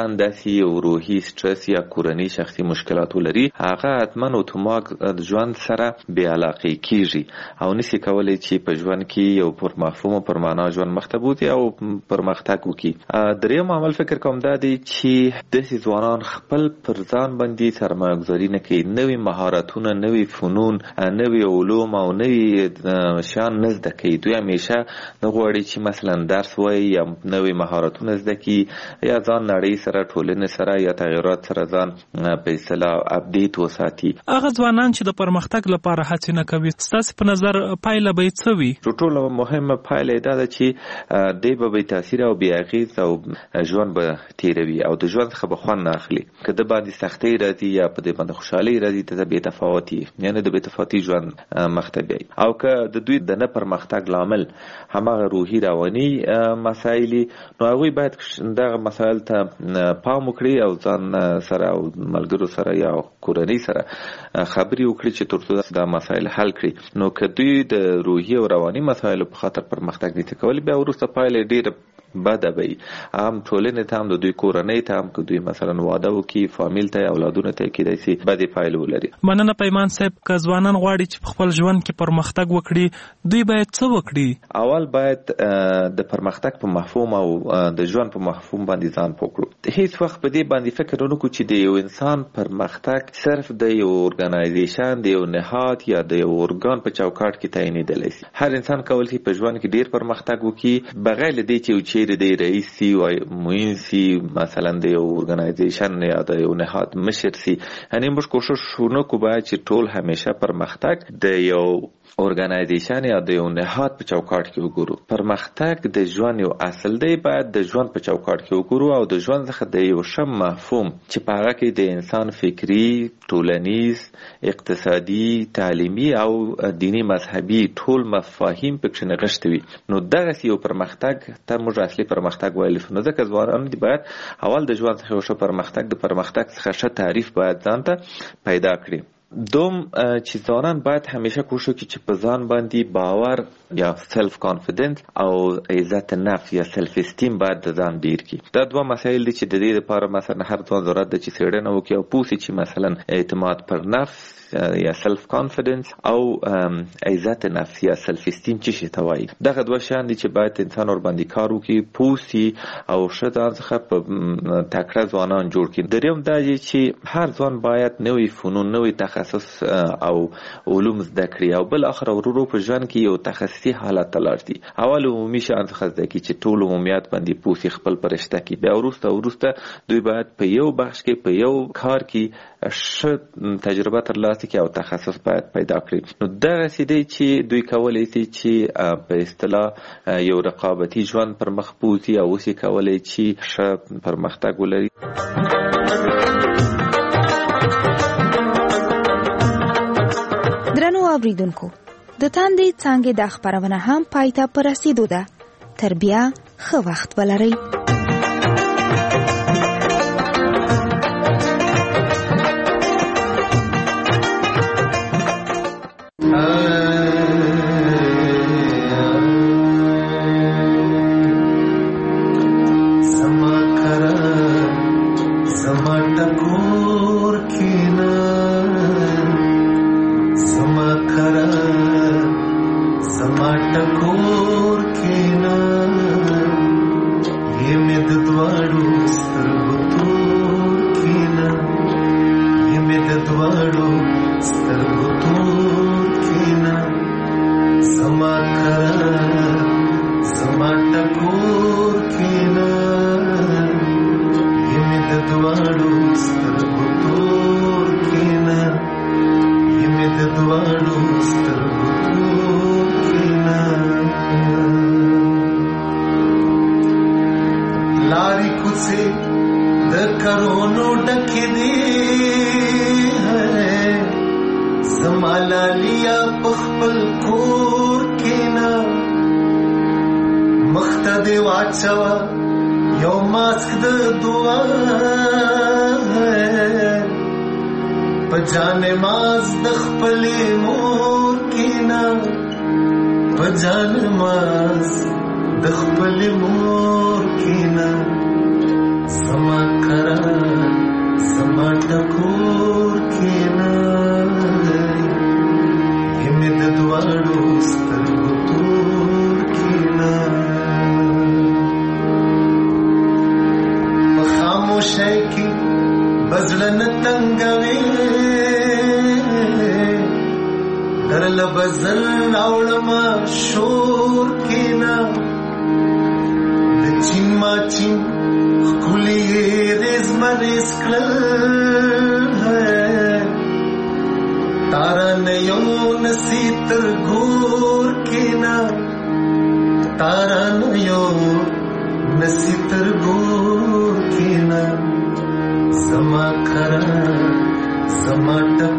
انسان داسې یو روحي سټرس یا کورني شخصي مشکلات ولري هغه حتما اتومات ژوند سره بې علاقې کیږي او نشي کولی چې په ژوند کې یو پر مفهوم او پر معنا ژوند مخته بوځي او پرمختګ وکړي. دریم عامل فکر کوم دا دی چې داسې ځوانان خپل پر ځان باندې سرمایه ګذاري نه کوي، نوي مهارتونه، نوي فنون، نوي علوم او نوي شیان نه زده کوي. دوی همیشه نه غواړي چې مثلا درس وایي یا نوي مهارتونه زده کړي یا ځان نړۍ سره ټولنې سره یا تغیرات سره ځان په اصطلاح اپډیټ وساتي. هغه ځوانان چې د پرمختګ لپاره هڅې نه کوي ستاسو په نظر پایله به څه وي؟ ټولو مهمه پایله دا ده چې دی به بې تاثیر او بې اغېز او ژوند به تیروي او د ژوند څخه به خوند نه اخلي. که د باندې سختۍ راځي یا په دې باندې خوشحالۍ راځي ته بې تفاوتي یعنې د بې تفاوتي ژوند مخته بیایي. او که د دوی د نه پرمختګ لامل هماغه روحي رواني مسایل نو هغوی باید دغه مسایل ته پام وکړي او ځان سره او ملګرو سره یا کورنۍ سره خبرې وکړي چې تر څو دا مسایل حل کړي. نو که دوی د روحي او رواني مسایلو په خاطر پرمختګ نه کوي بیا وروسته پایله ډېره بده وي. هم ټولنې ته هم د دوی کورنۍ ته هم که دوی مثلا واده وکړي فامیل ته اولادونه ته کېدای شي بدې پایلې ولري. مننه پیمان صاحب. که ځوانان غواړي چې په خپل ژوند کې پرمختګ وکړي دوی باید څه وکړي؟ اول باید د پرمختګ په مفهوم او د ژوند په مفهوم باندې ځان پوه کړو. هیڅ وخت په دې باندې فکر ونه کړو چې د یو انسان پرمختګ صرف د یو ارګنایزیشن د یو نهاد یا د یو ارګان په چوکاټ کې تعینېدلی شي. هر انسان کولی شي په ژوند کې ډېر پرمختګ وکړي بغیر له دې چې د رئیس سی و معین سی مثلا د یو ارګنایزیشن یا د یو نهاد مشر سی. یعنی موږ کوشش ونه کوو باید چې ټول همیشه پرمختګ د یو ارګنایزیشن یا د یو نهاد په چوکاټ کې وګورو. پرمختګ د ژوند یو اصل دی، باید د ژوند په چوکاټ کې وګورو او د ژوند څخه د یو ښه مفهوم چې په هغه کې د انسان فکري، ټولنیز، اقتصادي، تعلیمي او دینی مذهبي ټول مفاهیم پکې نغښتي وي. نو دغسې یو پرمختګ ته موږ اصلي پرمختګ ویلی شو. نو ځکه ځوانان دي باید اول د ژوند څخه یو ښه پرمختګ د پرمختګ څخه ښه تعریف باید ځان ته پیدا کړي. دوم چې ځوانان باید همیشه کوشش وکړي چې په ځان باندې باور یا سلف کانفیډنس او عزت نفس یا سلف استیم باید د ځان ډیر کړي. دا دوه مسایل دي چې د دې لپاره مثلا هر ځوان ضرورت ده چې څېړنه وکړي او پوه شي چې مثلا اعتماد پر نفس یا سلف کانفیډنس او عزت نفس یا سلف استیم څه شي ته وایي. دغه دوه شیان دي چې باید انسان ور باندې کار وکړي، پوه شي او ښه ځان څخه په تکړه ځوانان جوړ کړي. دریم دا دی چې هر ځوان باید نوي فنون، نوي تخصص او علوم زده کړي او بل اخر ورورو په ژوند کې یو تخصصي حالت ته لاړ شي. اول عمومي شیان څخه زده کړي چې ټول عمومیات باندې پوه شي، خپل پرشته کړي. بیا وروسته وروسته دوی باید په یو بخش کې په یو کار کې ښه تجربه ترلاسه کړي او تخصص باید پیدا کړي. نو دغسې دی چې دوی کولی شي چې په اصطلاح یو رقابتي ژوند پر مخ بوځي او اوس یې کولی چې ښه پرمختګ ولري. درنو اوریدونکو، د تاندې څانګې دا خپرونه هم پای ته په رسېدو ده. تر بیا ښه وخت ولرئ. زما کرا زما ټکور کینا همې د دواړو سترګو تور کینا په خاموشۍ کې بزړه نه تنګوي درله بزل راوړما شور کینا د چین ما چین ښکلي ریز مریز کړل تارا نه یو نسی تر ګور کینا تارا نه یو نسی تر ګور کینا زما کرا زما